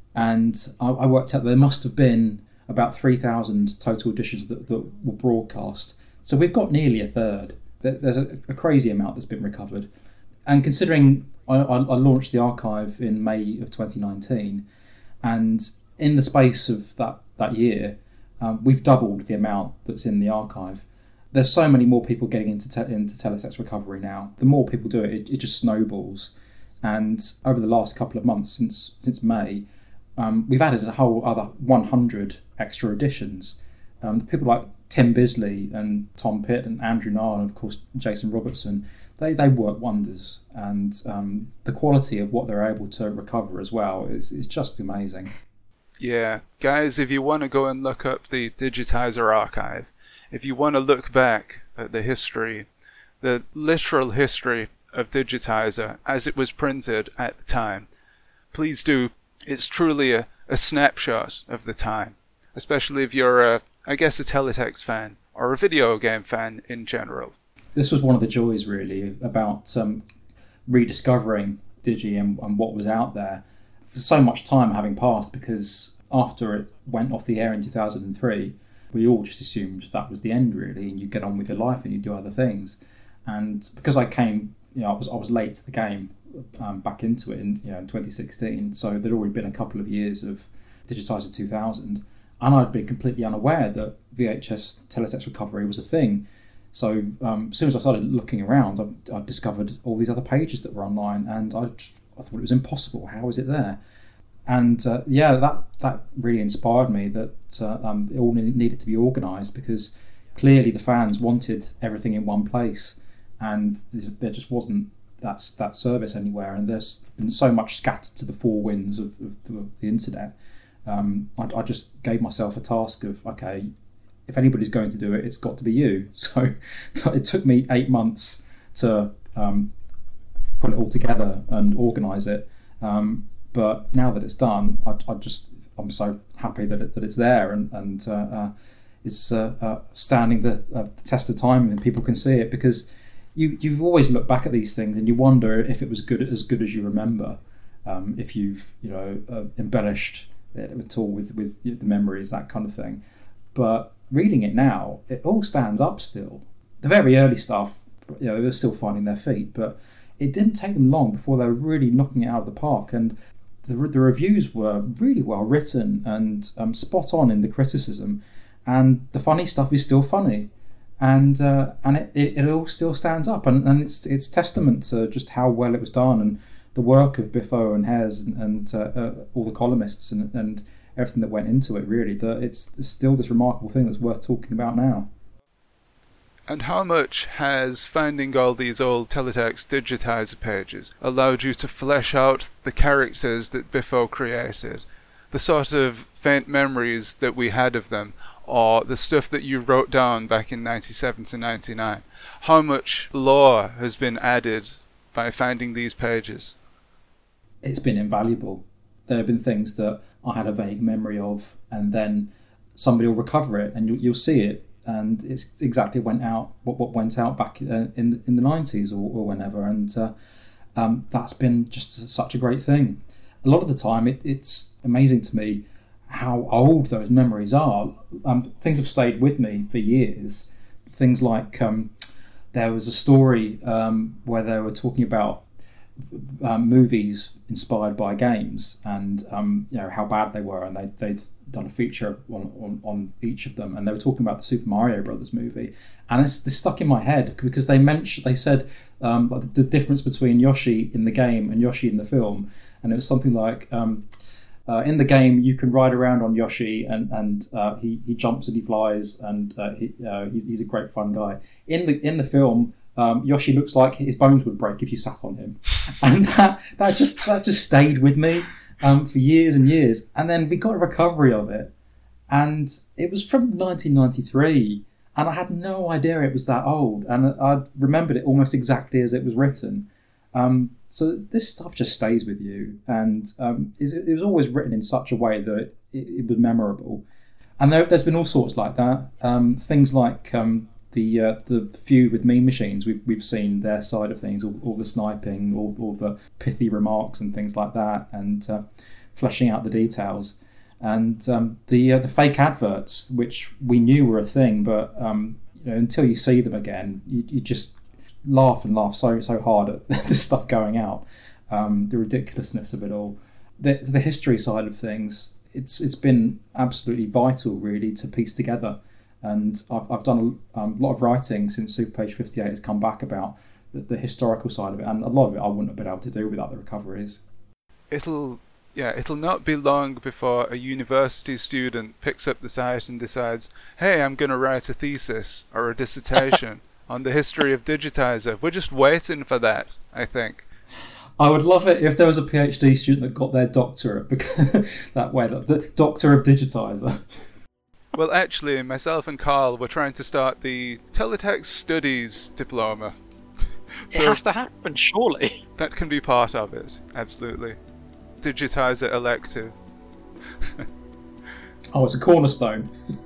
and I, I worked out there must have been about three thousand total editions that, that were broadcast. So we've got nearly a third. There's a, a crazy amount that's been recovered. And considering I, I, I launched the archive in May of twenty nineteen, and in the space of that, that year, um, we've doubled the amount that's in the archive. There's so many more people getting into te- into teletext recovery now. The more people do it, it, it just snowballs. And over the last couple of months, since since May, um, we've added a whole other one hundred extra editions. Um, people like Tim Bisley and Tom Pitt and Andrew Nile and, of course, Jason Robertson, they, they work wonders. And um, the quality of what they're able to recover as well is, is just amazing. Yeah, guys, if you want to go and look up the Digitiser archive, if you want to look back at the history, the literal history of Digitiser as it was printed at the time, please do. It's truly a, a snapshot of the time, especially if you're a, I guess, a teletext fan or a video game fan in general. This was one of the joys, really, about um, rediscovering Digi and, and what was out there. For so much time having passed, because after it went off the air in two thousand three, we all just assumed that was the end, really, and you get on with your life and you do other things. And because I came, you know, I was I was late to the game, um, back into it in you know in twenty sixteen, so there'd already been a couple of years of Digitiser two thousand, and I'd been completely unaware that V H S teletext recovery was a thing. So um, as soon as I started looking around, I, I discovered all these other pages that were online, and I, I thought it was impossible. How is it there? And uh, yeah, that that really inspired me that uh, um, it all needed to be organised, because clearly the fans wanted everything in one place, and there just wasn't that that service anywhere. And there's been so much scattered to the four winds of, of, the, of the internet. Um, I, I just gave myself a task of, okay, if anybody's going to do it, it's got to be you. So it took me eight months to um, put it all together and organise it. Um, but now that it's done, I, I just I'm so happy that it, that it's there and and uh, uh, it's uh, uh, standing the, uh, the test of time, and people can see it, because you you've always looked back at these things and you wonder if it was good as good as you remember. Um, if you've you know uh, embellished it at all with with the memories, that kind of thing. But reading it now, it all stands up still. The very early stuff, you know, they were still finding their feet, but it didn't take them long before they were really knocking it out of the park. And the, the reviews were really well written and um, spot on in the criticism. And the funny stuff is still funny, and uh, and it, it, it all still stands up. And, and it's it's testament to just how well it was done, and the work of Biffo and Hez and, and uh, uh, all the columnists and, and everything that went into it. Really, that it's, it's still this remarkable thing that's worth talking about now. And how much has finding all these old teletext digitizer pages allowed you to flesh out the characters that Biffo created? The sort of faint memories that we had of them, or the stuff that you wrote down back in ninety-seven to ninety-nine. How much lore has been added by finding these pages? It's been invaluable. There have been things that I had a vague memory of, and then somebody will recover it and you'll, you'll see it, and it's exactly went out what, what went out back uh, in in the nineties or, or whenever, and uh, um, that's been just such a great thing. A lot of the time it, it's amazing to me how old those memories are. Um, things have stayed with me for years. Things like um, there was a story um, where they were talking about um, movies inspired by games, and um, you know how bad they were, and they they'd done a feature on, on, on each of them, and they were talking about the Super Mario Brothers movie, and it's, it's stuck in my head because they mentioned they said um, like the, the difference between Yoshi in the game and Yoshi in the film, and it was something like um, uh, in the game you can ride around on Yoshi and and uh, he he jumps and he flies, and uh, he uh, he's, he's a great fun guy. In the in the film, um, Yoshi looks like his bones would break if you sat on him, and that that just that just stayed with me. Um, for years and years, and then we got a recovery of it, and it was from nineteen ninety-three, and I had no idea it was that old, and I remembered it almost exactly as it was written. Um, so this stuff just stays with you, and um, it was always written in such a way that it, it, it was memorable. And there, there's been all sorts like that. Um, things like um, the uh, the feud with Mean Machines. We've we've seen their side of things, all, all the sniping, all, all the pithy remarks and things like that, and uh, fleshing out the details, and um, the uh, the fake adverts, which we knew were a thing, but um, you know, until you see them again, you, you just laugh and laugh so so hard at this stuff going out, um, the ridiculousness of it all. The, the history side of things, it's it's been absolutely vital, really, to piece together. And I've, I've done a um, lot of writing since Superpage fifty-eight has come back about the, the historical side of it, and a lot of it I wouldn't have been able to do without the recoveries. It'll, yeah, it'll not be long before a university student picks up the site and decides, hey, I'm going to write a thesis or a dissertation on the history of Digitizer. We're just waiting for that, I think. I would love it if there was a PhD student that got their doctorate because that way, the Doctor of Digitizer. Well, actually, myself and Carl were trying to start the Teletext Studies diploma. So it has to happen, surely. That can be part of it, absolutely. Digitizer elective. Oh, it's a cornerstone.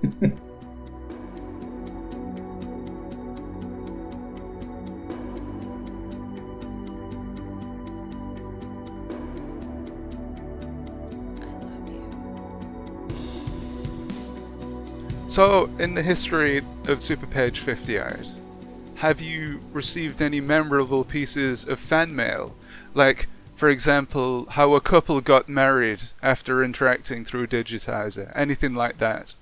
So, in the history of Superpage fifty-eight, have you received any memorable pieces of fan mail? Like, for example, how a couple got married after interacting through Digitizer? Anything like that?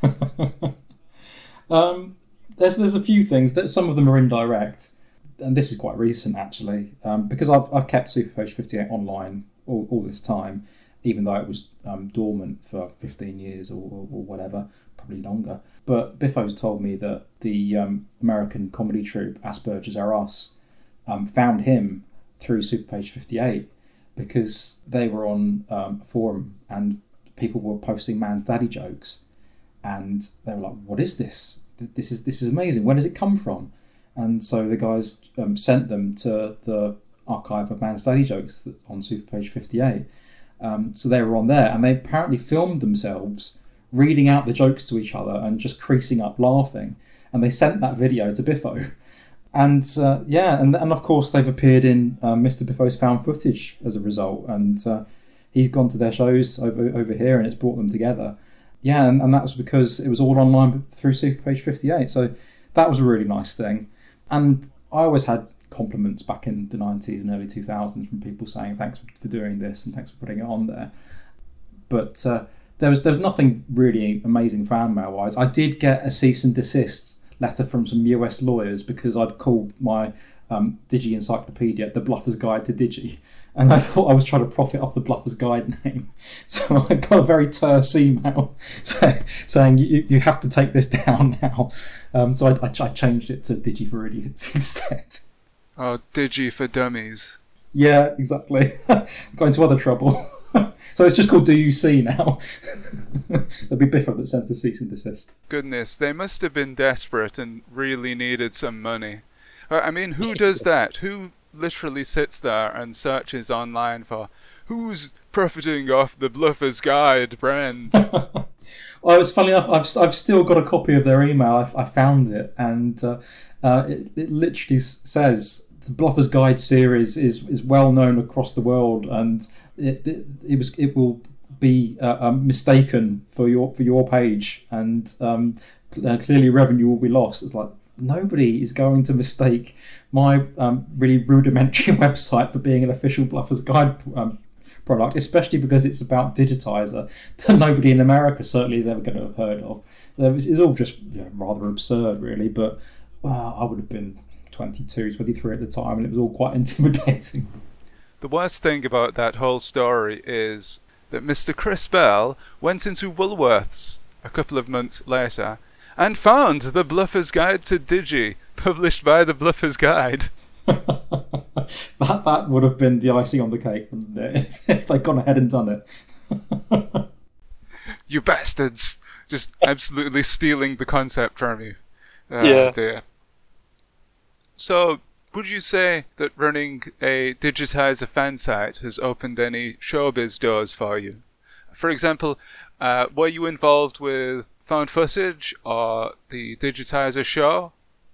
um, there's there's a few things. That some of them are indirect, and this is quite recent actually, um, because I've I've kept Superpage fifty-eight online all, all this time. even though it was um, dormant for fifteen years or, or, or whatever, probably longer. But Biffo's told me that the um, American comedy troupe Asperger's Are Us um, found him through Superpage fifty-eight because they were on um, a forum and people were posting man's daddy jokes, and they were like, "What is this? This is this is amazing. Where does it come from?" And so the guys um, sent them to the archive of man's daddy jokes on Superpage fifty-eight. Um, so they were on there, and they apparently filmed themselves reading out the jokes to each other and just creasing up laughing. And they sent that video to Biffo. And uh, yeah, and and of course they've appeared in uh, Mister Biffo's found footage as a result. And uh, he's gone to their shows over over here, and it's brought them together. Yeah, and, and that was because it was all online through Superpage fifty-eight. So that was a really nice thing. And I always had compliments back in the nineties and early two thousands from people saying thanks for doing this and thanks for putting it on there. But uh, there was there was nothing really amazing fan mail wise. I did get a cease and desist letter from some U S lawyers because I'd called my um, Digi encyclopedia the Bluffer's Guide to Digi, and I thought I was trying to profit off the Bluffer's Guide name. So I got a very terse email say, saying you, you have to take this down now. Um, so I, I, I changed it to Digi for Idiots instead. Oh, Digi for Dummies. Yeah, exactly. Got into other trouble. So it's just called Do You See now. There'll be Biffo that sends the cease and desist. Goodness, they must have been desperate and really needed some money. I mean, who does that? Who literally sits there and searches online for who's profiting off the Bluffer's Guide brand? Well, it's funny enough, I've I've still got a copy of their email. I, I found it, and uh, uh, it, it literally says the Bluffer's Guide series is, is well known across the world, and it it, it was it will be uh, um, mistaken for your for your page, and um, uh, clearly revenue will be lost. It's like, nobody is going to mistake my um, really rudimentary website for being an official Bluffer's Guide um, product, especially because it's about Digitizer that nobody in America certainly is ever going to have heard of. It's, it's all just you know, rather absurd, really, but well, I would have been twenty-two, twenty-three at the time, and it was all quite intimidating. The worst thing about that whole story is that Mister Chris Bell went into Woolworths a couple of months later and found the Bluffer's Guide to Digi, published by the Bluffer's Guide. that that would have been the icing on the cake, wouldn't it, if they'd gone ahead and done it. You bastards! Just absolutely stealing the concept from you. Oh, yeah. Dear. So, would you say that running a Digitizer fan site has opened any showbiz doors for you? For example, uh, were you involved with found footage or the Digitizer show?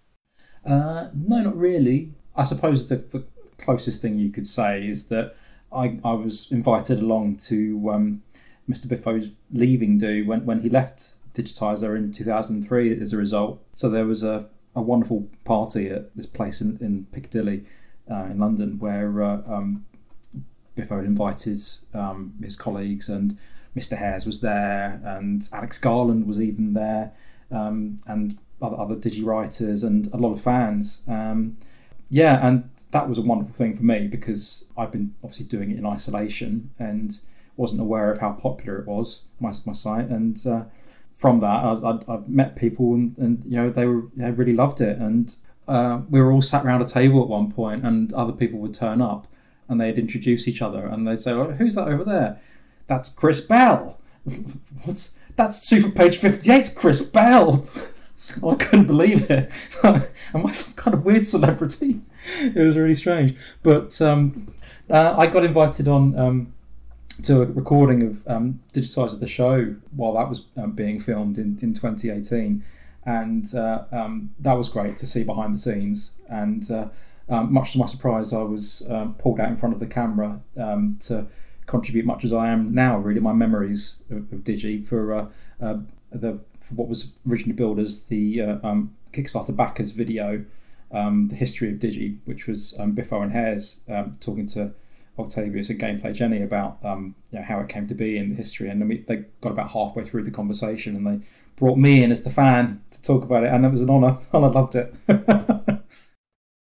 Uh, no, not really. I suppose the, the closest thing you could say is that I, I was invited along to um, Mister Biffo's leaving do when, when he left Digitizer in two thousand three as a result. So there was a, a wonderful party at this place in, in Piccadilly uh, in London where uh, um, Biffo had invited um, his colleagues, and Mister Hares was there, and Alex Garland was even there, um, and other, other Digi writers and a lot of fans. Um, yeah, and that was a wonderful thing for me because I've been obviously doing it in isolation and wasn't aware of how popular it was, my, my site. And uh, from that, I, I, I met people and, and you know they were they really loved it. And uh, we were all sat around a table at one point, and other people would turn up and they'd introduce each other and they'd say, oh, "Who's that over there?" "That's Chris Bell." "What's that's Superpage fifty-eight's Chris Bell." I couldn't believe it. Am I some kind of weird celebrity? It was really strange. But um, uh, I got invited on um, to a recording of um, Digitizer the Show while that was um, being filmed in, in twenty eighteen. And uh, um, that was great to see behind the scenes. And uh, um, much to my surprise, I was um, pulled out in front of the camera um, to contribute much as I am now, really, my memories of, of Digi for uh, uh, the for what was originally billed as the uh, um, Kickstarter backers video, um, The History of Digi, which was um, Biffo and Hares um, talking to Octavius and Gameplay Jenny about um, you know, how it came to be in the history. And then we, they got about halfway through the conversation and they brought me in as the fan to talk about it, and it was an honour, and I loved it.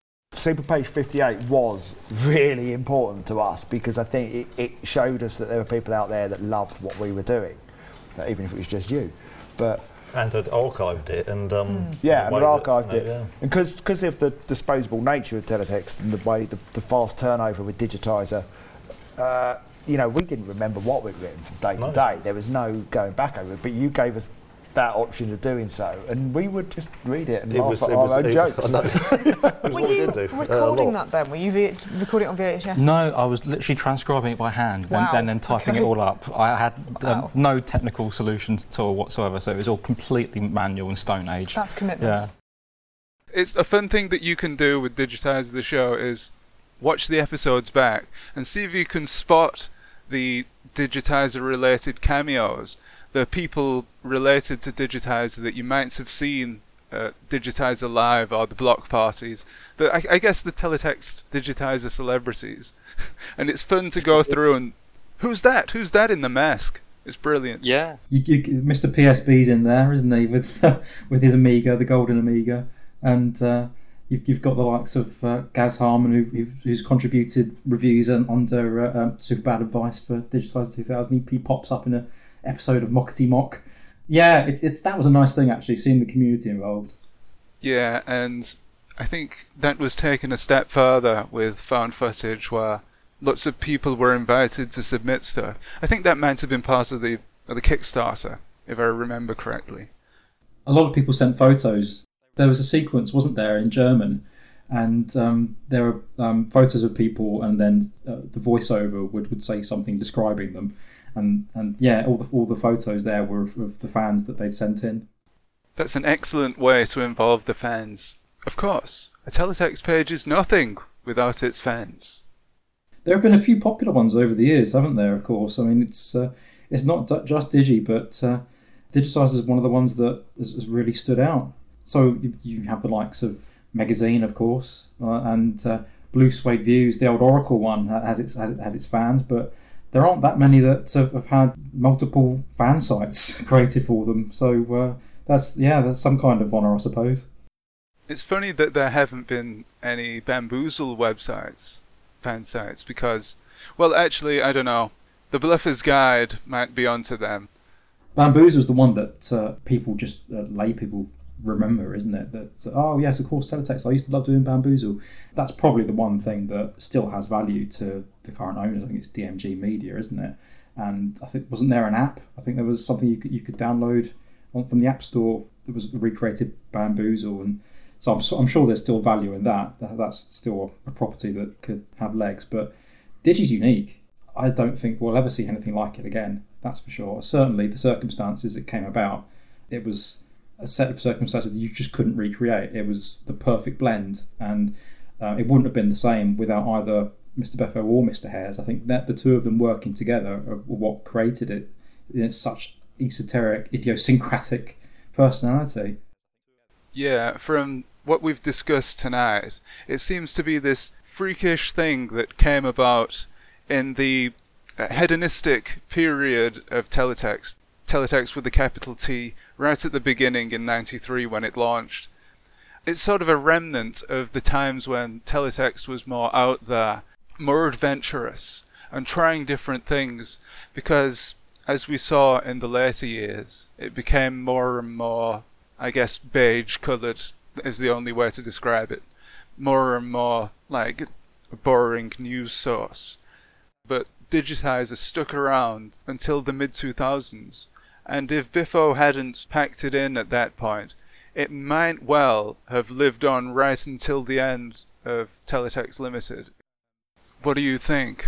Superpage fifty-eight was really important to us because I think it, it showed us that there were people out there that loved what we were doing, even if it was just you. But and had archived it and um, mm. yeah, and had archived that, it, no, yeah. and because because of the disposable nature of teletext and the way the, the fast turnover with Digitiser, uh, you know, we didn't remember what we'd written from day no. to day. There was no going back over it, but you gave us that option of doing so, and we would just read it and it laugh was, at it our was, own it, jokes. I know. Were you recording uh, that then? Were you v- recording it on V H S? No, I was literally transcribing it by hand wow. and, and then typing okay. it all up. I had um, wow. no technical solutions at all whatsoever, so it was all completely manual and Stone Age. That's commitment. Yeah. It's a fun thing that you can do with Digitize the Show is watch the episodes back and see if you can spot the Digitizer-related cameos. The people related to Digitizer that you might have seen at Digitizer Live or the block parties. The, I, I guess the teletext Digitizer celebrities. And it's fun to go through and, who's that? Who's that in the mask? It's brilliant. Yeah. You, you, Mister P S B's in there, isn't he, with with his Amiga, the golden Amiga. And uh, you've, you've got the likes of uh, Gaz Harmon, who, who's contributed reviews on, under uh, um, Super Bad Advice for Digitizer two thousand. He, he pops up in a episode of Mockety Mock. Yeah, it's it's that was a nice thing actually, seeing the community involved. Yeah, and I think that was taken a step further with found footage where lots of people were invited to submit stuff. I think that might have been part of the of the Kickstarter, if I remember correctly. A lot of people sent photos. There was a sequence, wasn't there, in German, and um, there were um, photos of people, and then uh, the voiceover would, would say something describing them. And and yeah, all the all the photos there were of, of the fans that they'd sent in. That's an excellent way to involve the fans. Of course, a teletext page is nothing without its fans. There have been a few popular ones over the years, haven't there? Of course, I mean it's uh, it's not just Digi, but uh, Digitizer is one of the ones that has, has really stood out. So you, you have the likes of Magazine, of course, uh, and uh, Blue Suede Views. The old Oracle one has its has, had its fans, but there aren't that many that have, have had multiple fan sites created for them. So uh, that's yeah, that's some kind of honour, I suppose. It's funny that there haven't been any Bamboozle websites, fan sites, because, well, actually, I don't know. The Bluffer's Guide might be onto them. Bamboozle is the one that uh, people just uh, lay people remember, isn't it? That oh yes, of course, teletext. I used to love doing Bamboozle. That's probably the one thing that still has value to the current owners. I think it's D M G Media, isn't it? And I think wasn't there an app? I think there was something you could you could download on, from the App Store that was recreated Bamboozle, and so I'm, I'm sure there's still value in that. That's still a property that could have legs. But Digi's unique. I don't think we'll ever see anything like it again. That's for sure. Certainly, the circumstances it came about, it was a set of circumstances that you just couldn't recreate. It was the perfect blend, and uh, it wouldn't have been the same without either Mister Beffo or Mister Hares. I think that the two of them working together are what created it. It's such esoteric, idiosyncratic personality. Yeah, from what we've discussed tonight, it seems to be this freakish thing that came about in the uh, hedonistic period of teletext. Teletext with a capital T, right at the beginning in ninety-three when it launched. It's sort of a remnant of the times when teletext was more out there, more adventurous, and trying different things, because, as we saw in the later years, it became more and more, I guess, beige-coloured is the only way to describe it. More and more like a boring news source. But Digitizer stuck around until the mid two thousands. And if Biffo hadn't packed it in at that point, it might well have lived on right until the end of Teletext Limited. What do you think?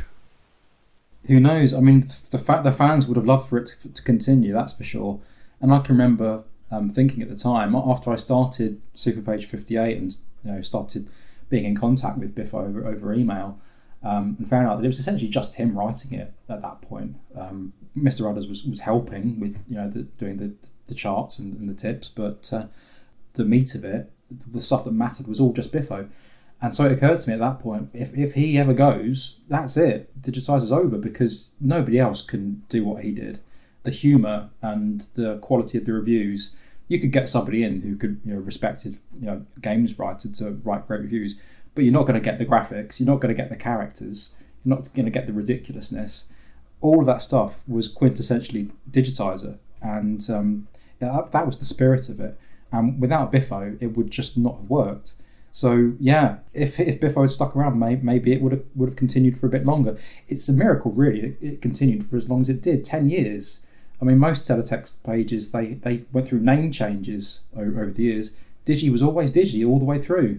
Who knows? I mean, the fact the fans would have loved for it to, to continue, that's for sure. And I can remember um, thinking at the time, after I started Superpage fifty-eight and you know started being in contact with Biffo over, over email, Um, and found out that it was essentially just him writing it at that point. Um, Mister Udders was, was helping with you know the, doing the the charts and, and the tips, but uh, the meat of it, the stuff that mattered, was all just Biffo. And so it occurred to me at that point, if if he ever goes, that's it. Digitizer's over, because nobody else can do what he did. The humour and the quality of the reviews. You could get somebody in who could, you know, respected, you know, games writer to write great reviews. but you're not going to get the graphics, you're not going to get the characters, you're not going to get the ridiculousness. All of that stuff was quintessentially Digitizer, and um, yeah, that, that was the spirit of it. And without Biffo, it would just not have worked. So yeah, if if Biffo had stuck around, may, maybe it would have would have continued for a bit longer. It's a miracle, really. It, it continued for as long as it did, ten years. I mean, most teletext pages they, they went through name changes over, over the years. Digi was always Digi all the way through.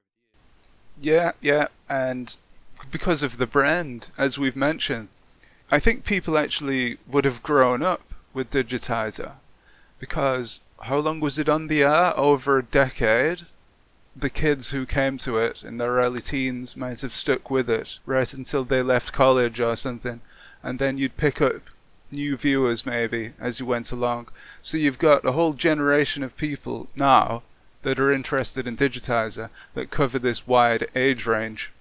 Yeah, yeah, and because of the brand, as we've mentioned, I think people actually would have grown up with Digitizer, because how long was it on the air? Over a decade. The kids who came to it in their early teens might have stuck with it right until they left college or something, and then you'd pick up new viewers maybe as you went along. So you've got a whole generation of people now that are interested in Digitizer that cover this wide age range.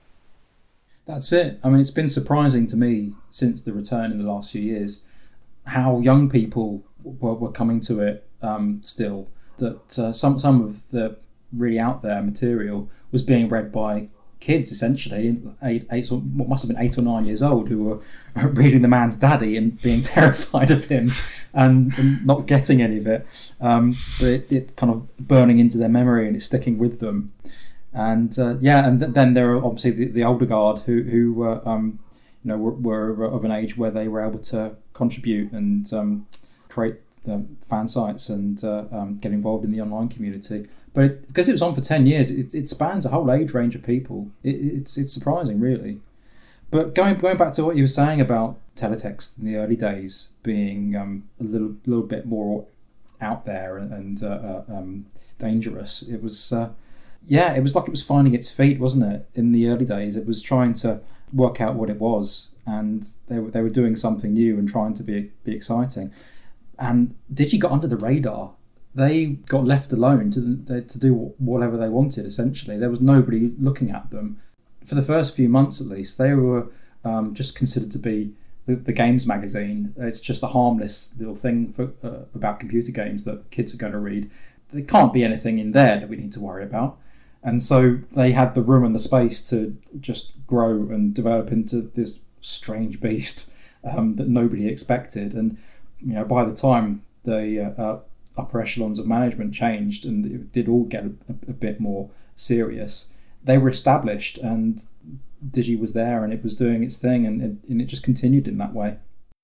That's it. I mean, it's been surprising to me since the return in the last few years how young people were, were coming to it um, still. That uh, some some of the really out there material was being read by kids, essentially, eight, eight or, what must have been eight or nine years old, who were reading The Man's Daddy and being terrified of him and, and not getting any of it. Um, but it, it kind of burning into their memory and it's sticking with them. And uh, yeah, and th- then there are obviously the, the older guard who who were um, you know were, were of an age where they were able to contribute and um, create uh, fan sites and uh, um, get involved in the online community. But it, because it was on for ten years, it, it spans a whole age range of people. It, it's it's surprising, really. But going going back to what you were saying about teletext in the early days being um, a little little bit more out there and, and uh, uh, um, dangerous, it was uh, yeah, it was like it was finding its feet, wasn't it? In the early days, it was trying to work out what it was, and they were they were doing something new and trying to be be exciting. And Digi got under the radar. They got left alone to to do whatever they wanted, essentially. There was nobody looking at them. For the first few months, at least, they were um, just considered to be the, the games magazine. It's just a harmless little thing for, uh, about computer games that kids are going to read. There can't be anything in there that we need to worry about. And so they had the room and the space to just grow and develop into this strange beast um, that nobody expected. And you know, by the time the uh, uh, upper echelons of management changed and it did all get a, a bit more serious, they were established and Digi was there and it was doing its thing, and it, and it just continued in that way.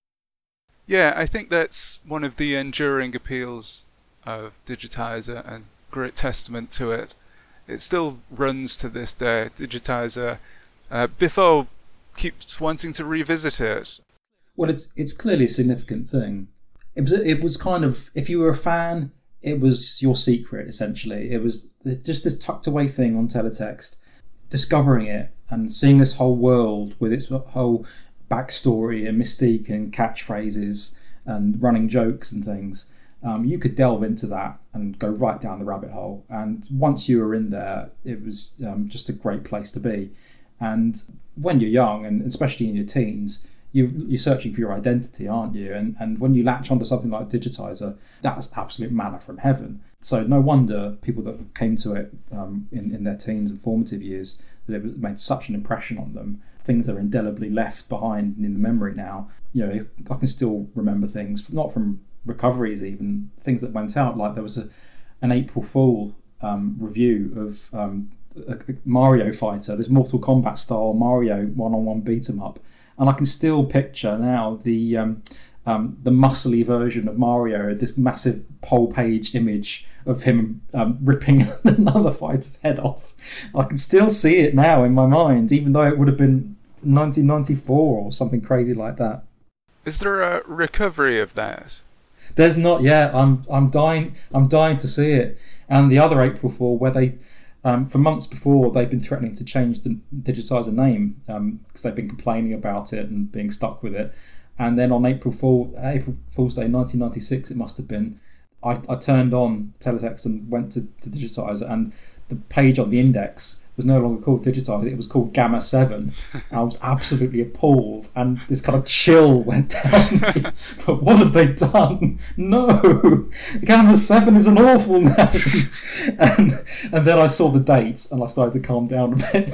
Yeah, I think that's one of the enduring appeals of Digitizer and great testament to it. It still runs to this day, Digitizer. Uh, Biffo keeps wanting to revisit it. Well, it's it's clearly a significant thing. It was it was kind of, if you were a fan, it was your secret, essentially. It was just this tucked away thing on teletext. Discovering it and seeing this whole world with its whole backstory and mystique and catchphrases and running jokes and things, um, you could delve into that and go right down the rabbit hole. And once you were in there, it was um, just a great place to be. And when you're young, and especially in your teens, you, you're searching for your identity, aren't you? And and when you latch onto something like Digitizer, that's absolute manna from heaven. So no wonder people that came to it um, in, in their teens and formative years, that it made such an impression on them. Things that are indelibly left behind in the memory now. You know, I can still remember things, not from recoveries even, things that went out. Like there was a an April Fool um, review of um, a, a Mario Fighter, this Mortal Kombat style Mario one-on-one beat 'em up. And I can still picture now the um, um, the muscly version of Mario, this massive pole-page image of him um, ripping another fighter's head off. I can still see it now in my mind, even though it would have been nineteen ninety-four or something crazy like that. Is there a recovery of that? There's not yet. I'm I'm dying. I'm dying to see it. And the other April Fool, where they. Um, for months before, they've been threatening to change the Digitizer name because um, they've been complaining about it and being stuck with it. And then on April Fool, April Fool's Day, nineteen ninety-six, it must have been, I, I turned on teletext and went to, to Digitizer, and the page on the index was no longer called Digitize, it was called Gamma seven. I was absolutely appalled, and this kind of chill went down me. But what have they done? No! Gamma seven is an awful name! And, and then I saw the dates, and I started to calm down a bit.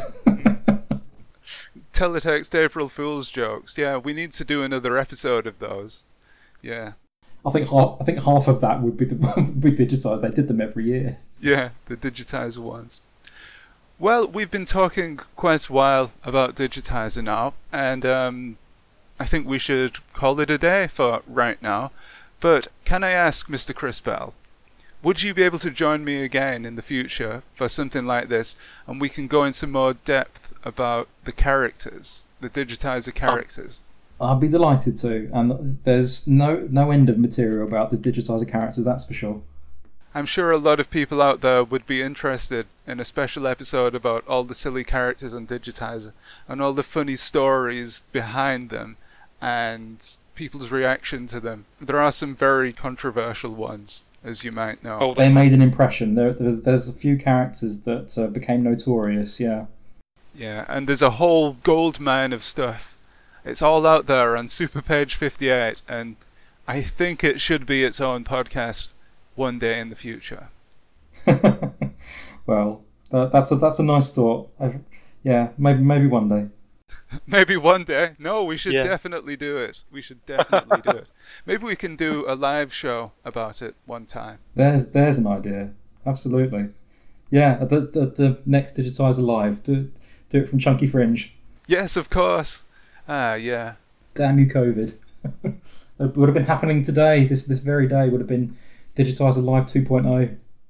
Teletext April Fool's jokes. Yeah, we need to do another episode of those. Yeah. I think half, I think half of that would be the would be Digitize. They did them every year. Yeah, the Digitizer ones. Well, we've been talking quite a while about Digitizer now, and um, I think we should call it a day for right now. But can I ask, Mister Chris Bell, would you be able to join me again in the future for something like this, and we can go into more depth about the characters, the Digitizer characters? I'd be delighted to, and there's no no end of material about the Digitizer characters, that's for sure. I'm sure a lot of people out there would be interested in a special episode about all the silly characters on Digitizer and all the funny stories behind them and people's reaction to them. There are some very controversial ones, as you might know. Oh, they made an impression. There, there there's a few characters that uh, became notorious, yeah. Yeah, and there's a whole gold mine of stuff. It's all out there on Superpage fifty-eight, and I think it should be its own podcast one day in the future. Well, that, that's a that's a nice thought. I've, yeah, maybe maybe one day. Maybe one day. No, we should Yeah. definitely do it. We should definitely do it. Maybe we can do a live show about it one time. There's there's an idea. Absolutely. Yeah, the the, the next Digitizer Live. Do do it from Chunky Fringe. Yes, of course. Ah, yeah. Damn you, COVID. It would have been happening today. This this very day would have been Digitizer Live two point oh.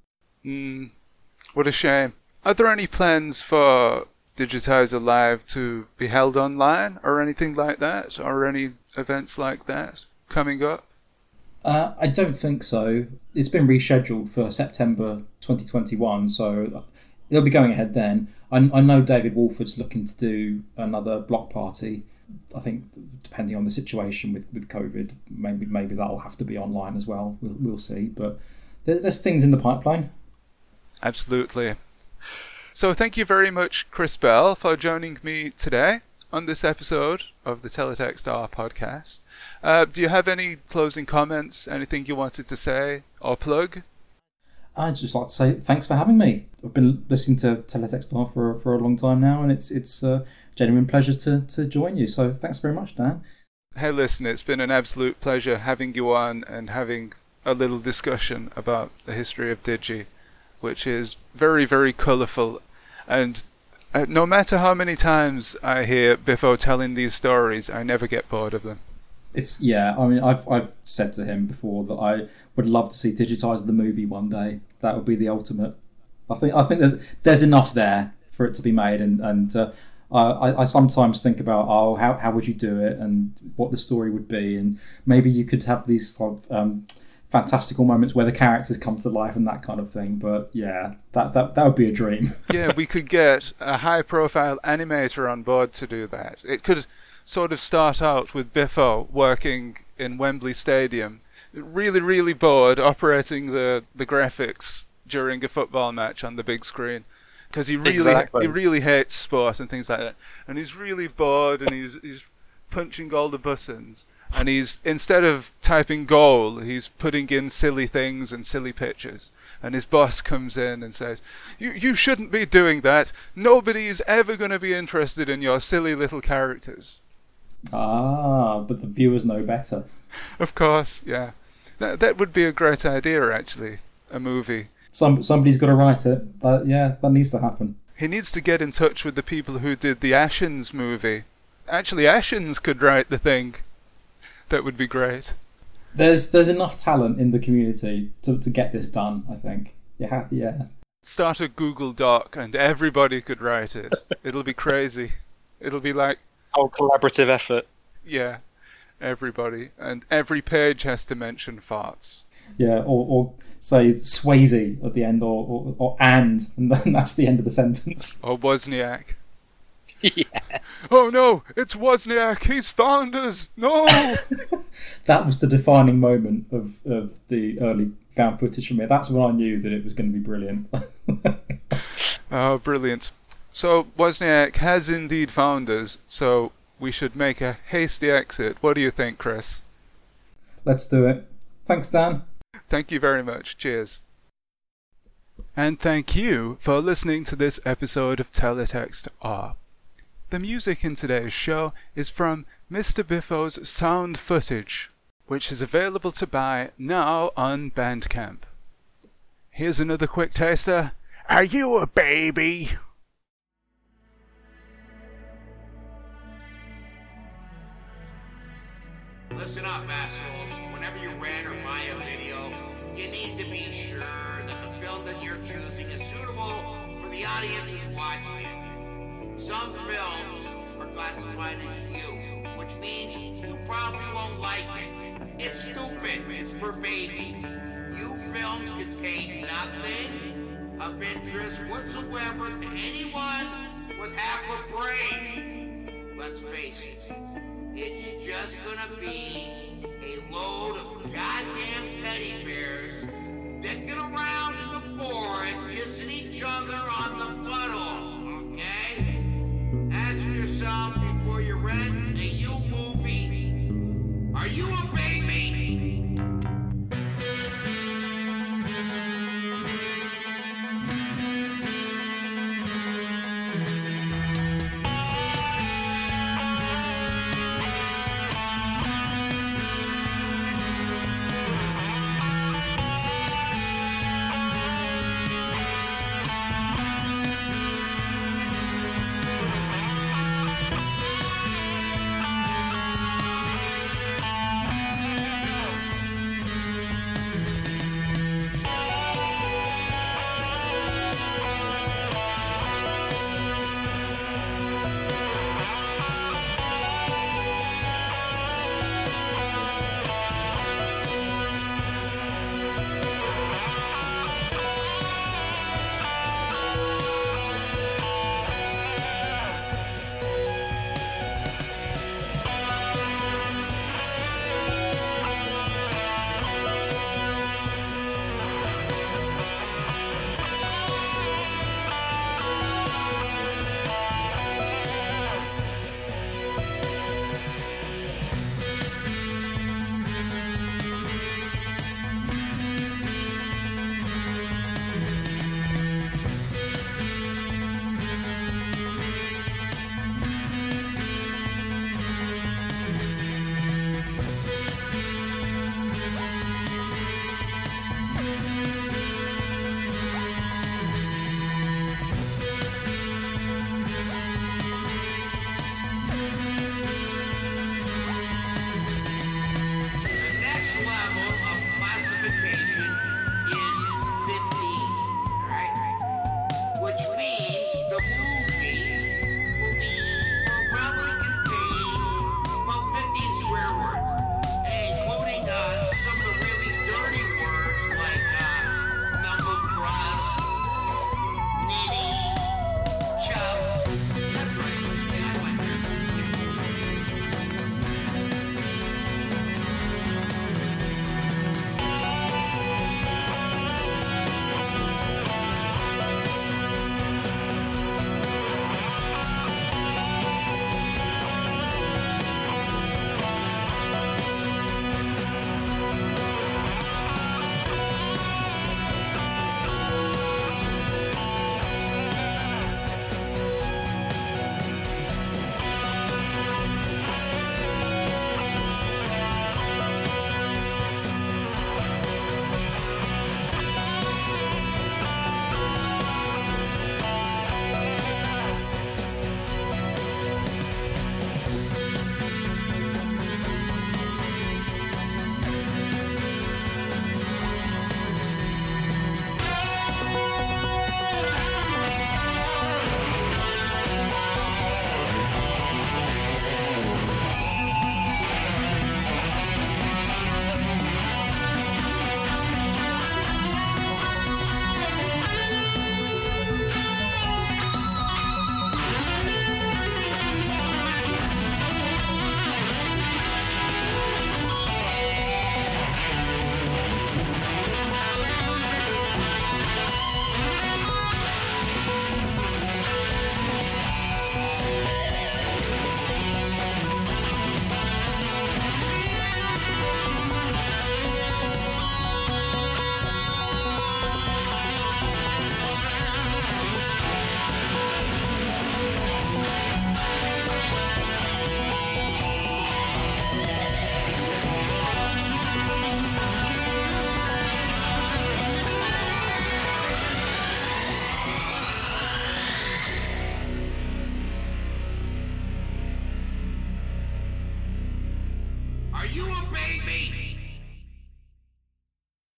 Mm, what a shame. Are there any plans for Digitizer Live to be held online or anything like that? Or any events like that coming up? Uh, I don't think so. It's been rescheduled for September twenty twenty-one, so it'll be going ahead then. I, I know David Wolford's looking to do another block party. I think depending on the situation with, with COVID, maybe maybe that'll have to be online as well. We'll we'll see. But there, there's things in the pipeline. Absolutely. So thank you very much, Chris Bell, for joining me today on this episode of the Teletext R podcast. Uh, do you have any closing comments, anything you wanted to say or plug? I'd just like to say thanks for having me. I've been listening to Teletext R for for a long time now, and it's it's a genuine pleasure to, to join you. So thanks very much, Dan. Hey, listen, it's been an absolute pleasure having you on and having a little discussion about the history of Digi, which is very, very colourful. And uh, no matter how many times I hear Biffo telling these stories, I never get bored of them. It's yeah. I mean, I've I've said to him before that I would love to see Digitizer the movie one day. That would be the ultimate. I think I think there's there's enough there for it to be made, and and uh, I I sometimes think about oh how how would you do it and what the story would be, and maybe you could have these sort of, um, fantastical moments where the characters come to life and that kind of thing. But yeah, that that that would be a dream. Yeah, we could get a high-profile animator on board to do that. It could sort of start out with Biffo working in Wembley Stadium, really, really bored operating the, the graphics during a football match on the big screen, because he really Exactly. he really hates sport and things like that, and he's really bored and he's he's punching all the buttons, and he's instead of typing goal, he's putting in silly things and silly pictures. And his boss comes in and says, you you shouldn't be doing that. Nobody's ever going to be interested in your silly little characters. Ah, but the viewers know better. Of course, yeah. That that would be a great idea, actually. A movie. Some somebody's got to write it. But yeah, that needs to happen. He needs to get in touch with the people who did the Ashens movie. Actually, Ashens could write the thing. That would be great. There's there's enough talent in the community to to get this done. I think. Yeah, yeah. Start a Google Doc and everybody could write it. It'll be crazy. It'll be like, Whole collaborative effort. yeah, everybody. And every page has to mention farts. Yeah, or, or say Swayze at the end, or, or, or and, and then that's the end of the sentence. Or Wozniak. Yeah. Oh no, it's Wozniak, he's found us! No! That was the defining moment of, of the early found footage for me. That's when I knew that it was going to be brilliant. Oh, brilliant. So Wozniak has indeed found us, so we should make a hasty exit. What do you think, Chris? Let's do it. Thanks, Dan. Thank you very much. Cheers. And thank you for listening to this episode of Teletext R. The music in today's show is from Mister Biffo's Sound Footage, which is available to buy now on Bandcamp. Here's another quick taster. Are you a baby? Listen up, assholes. Whenever you rent or buy a video, you need to be sure that the film that you're choosing is suitable for the audiences watching it. Some films are classified as U, which means you probably won't like it. It's stupid. It's for babies. U films contain nothing of interest whatsoever to anyone with half a brain. Let's face it. It's just gonna be a load of goddamn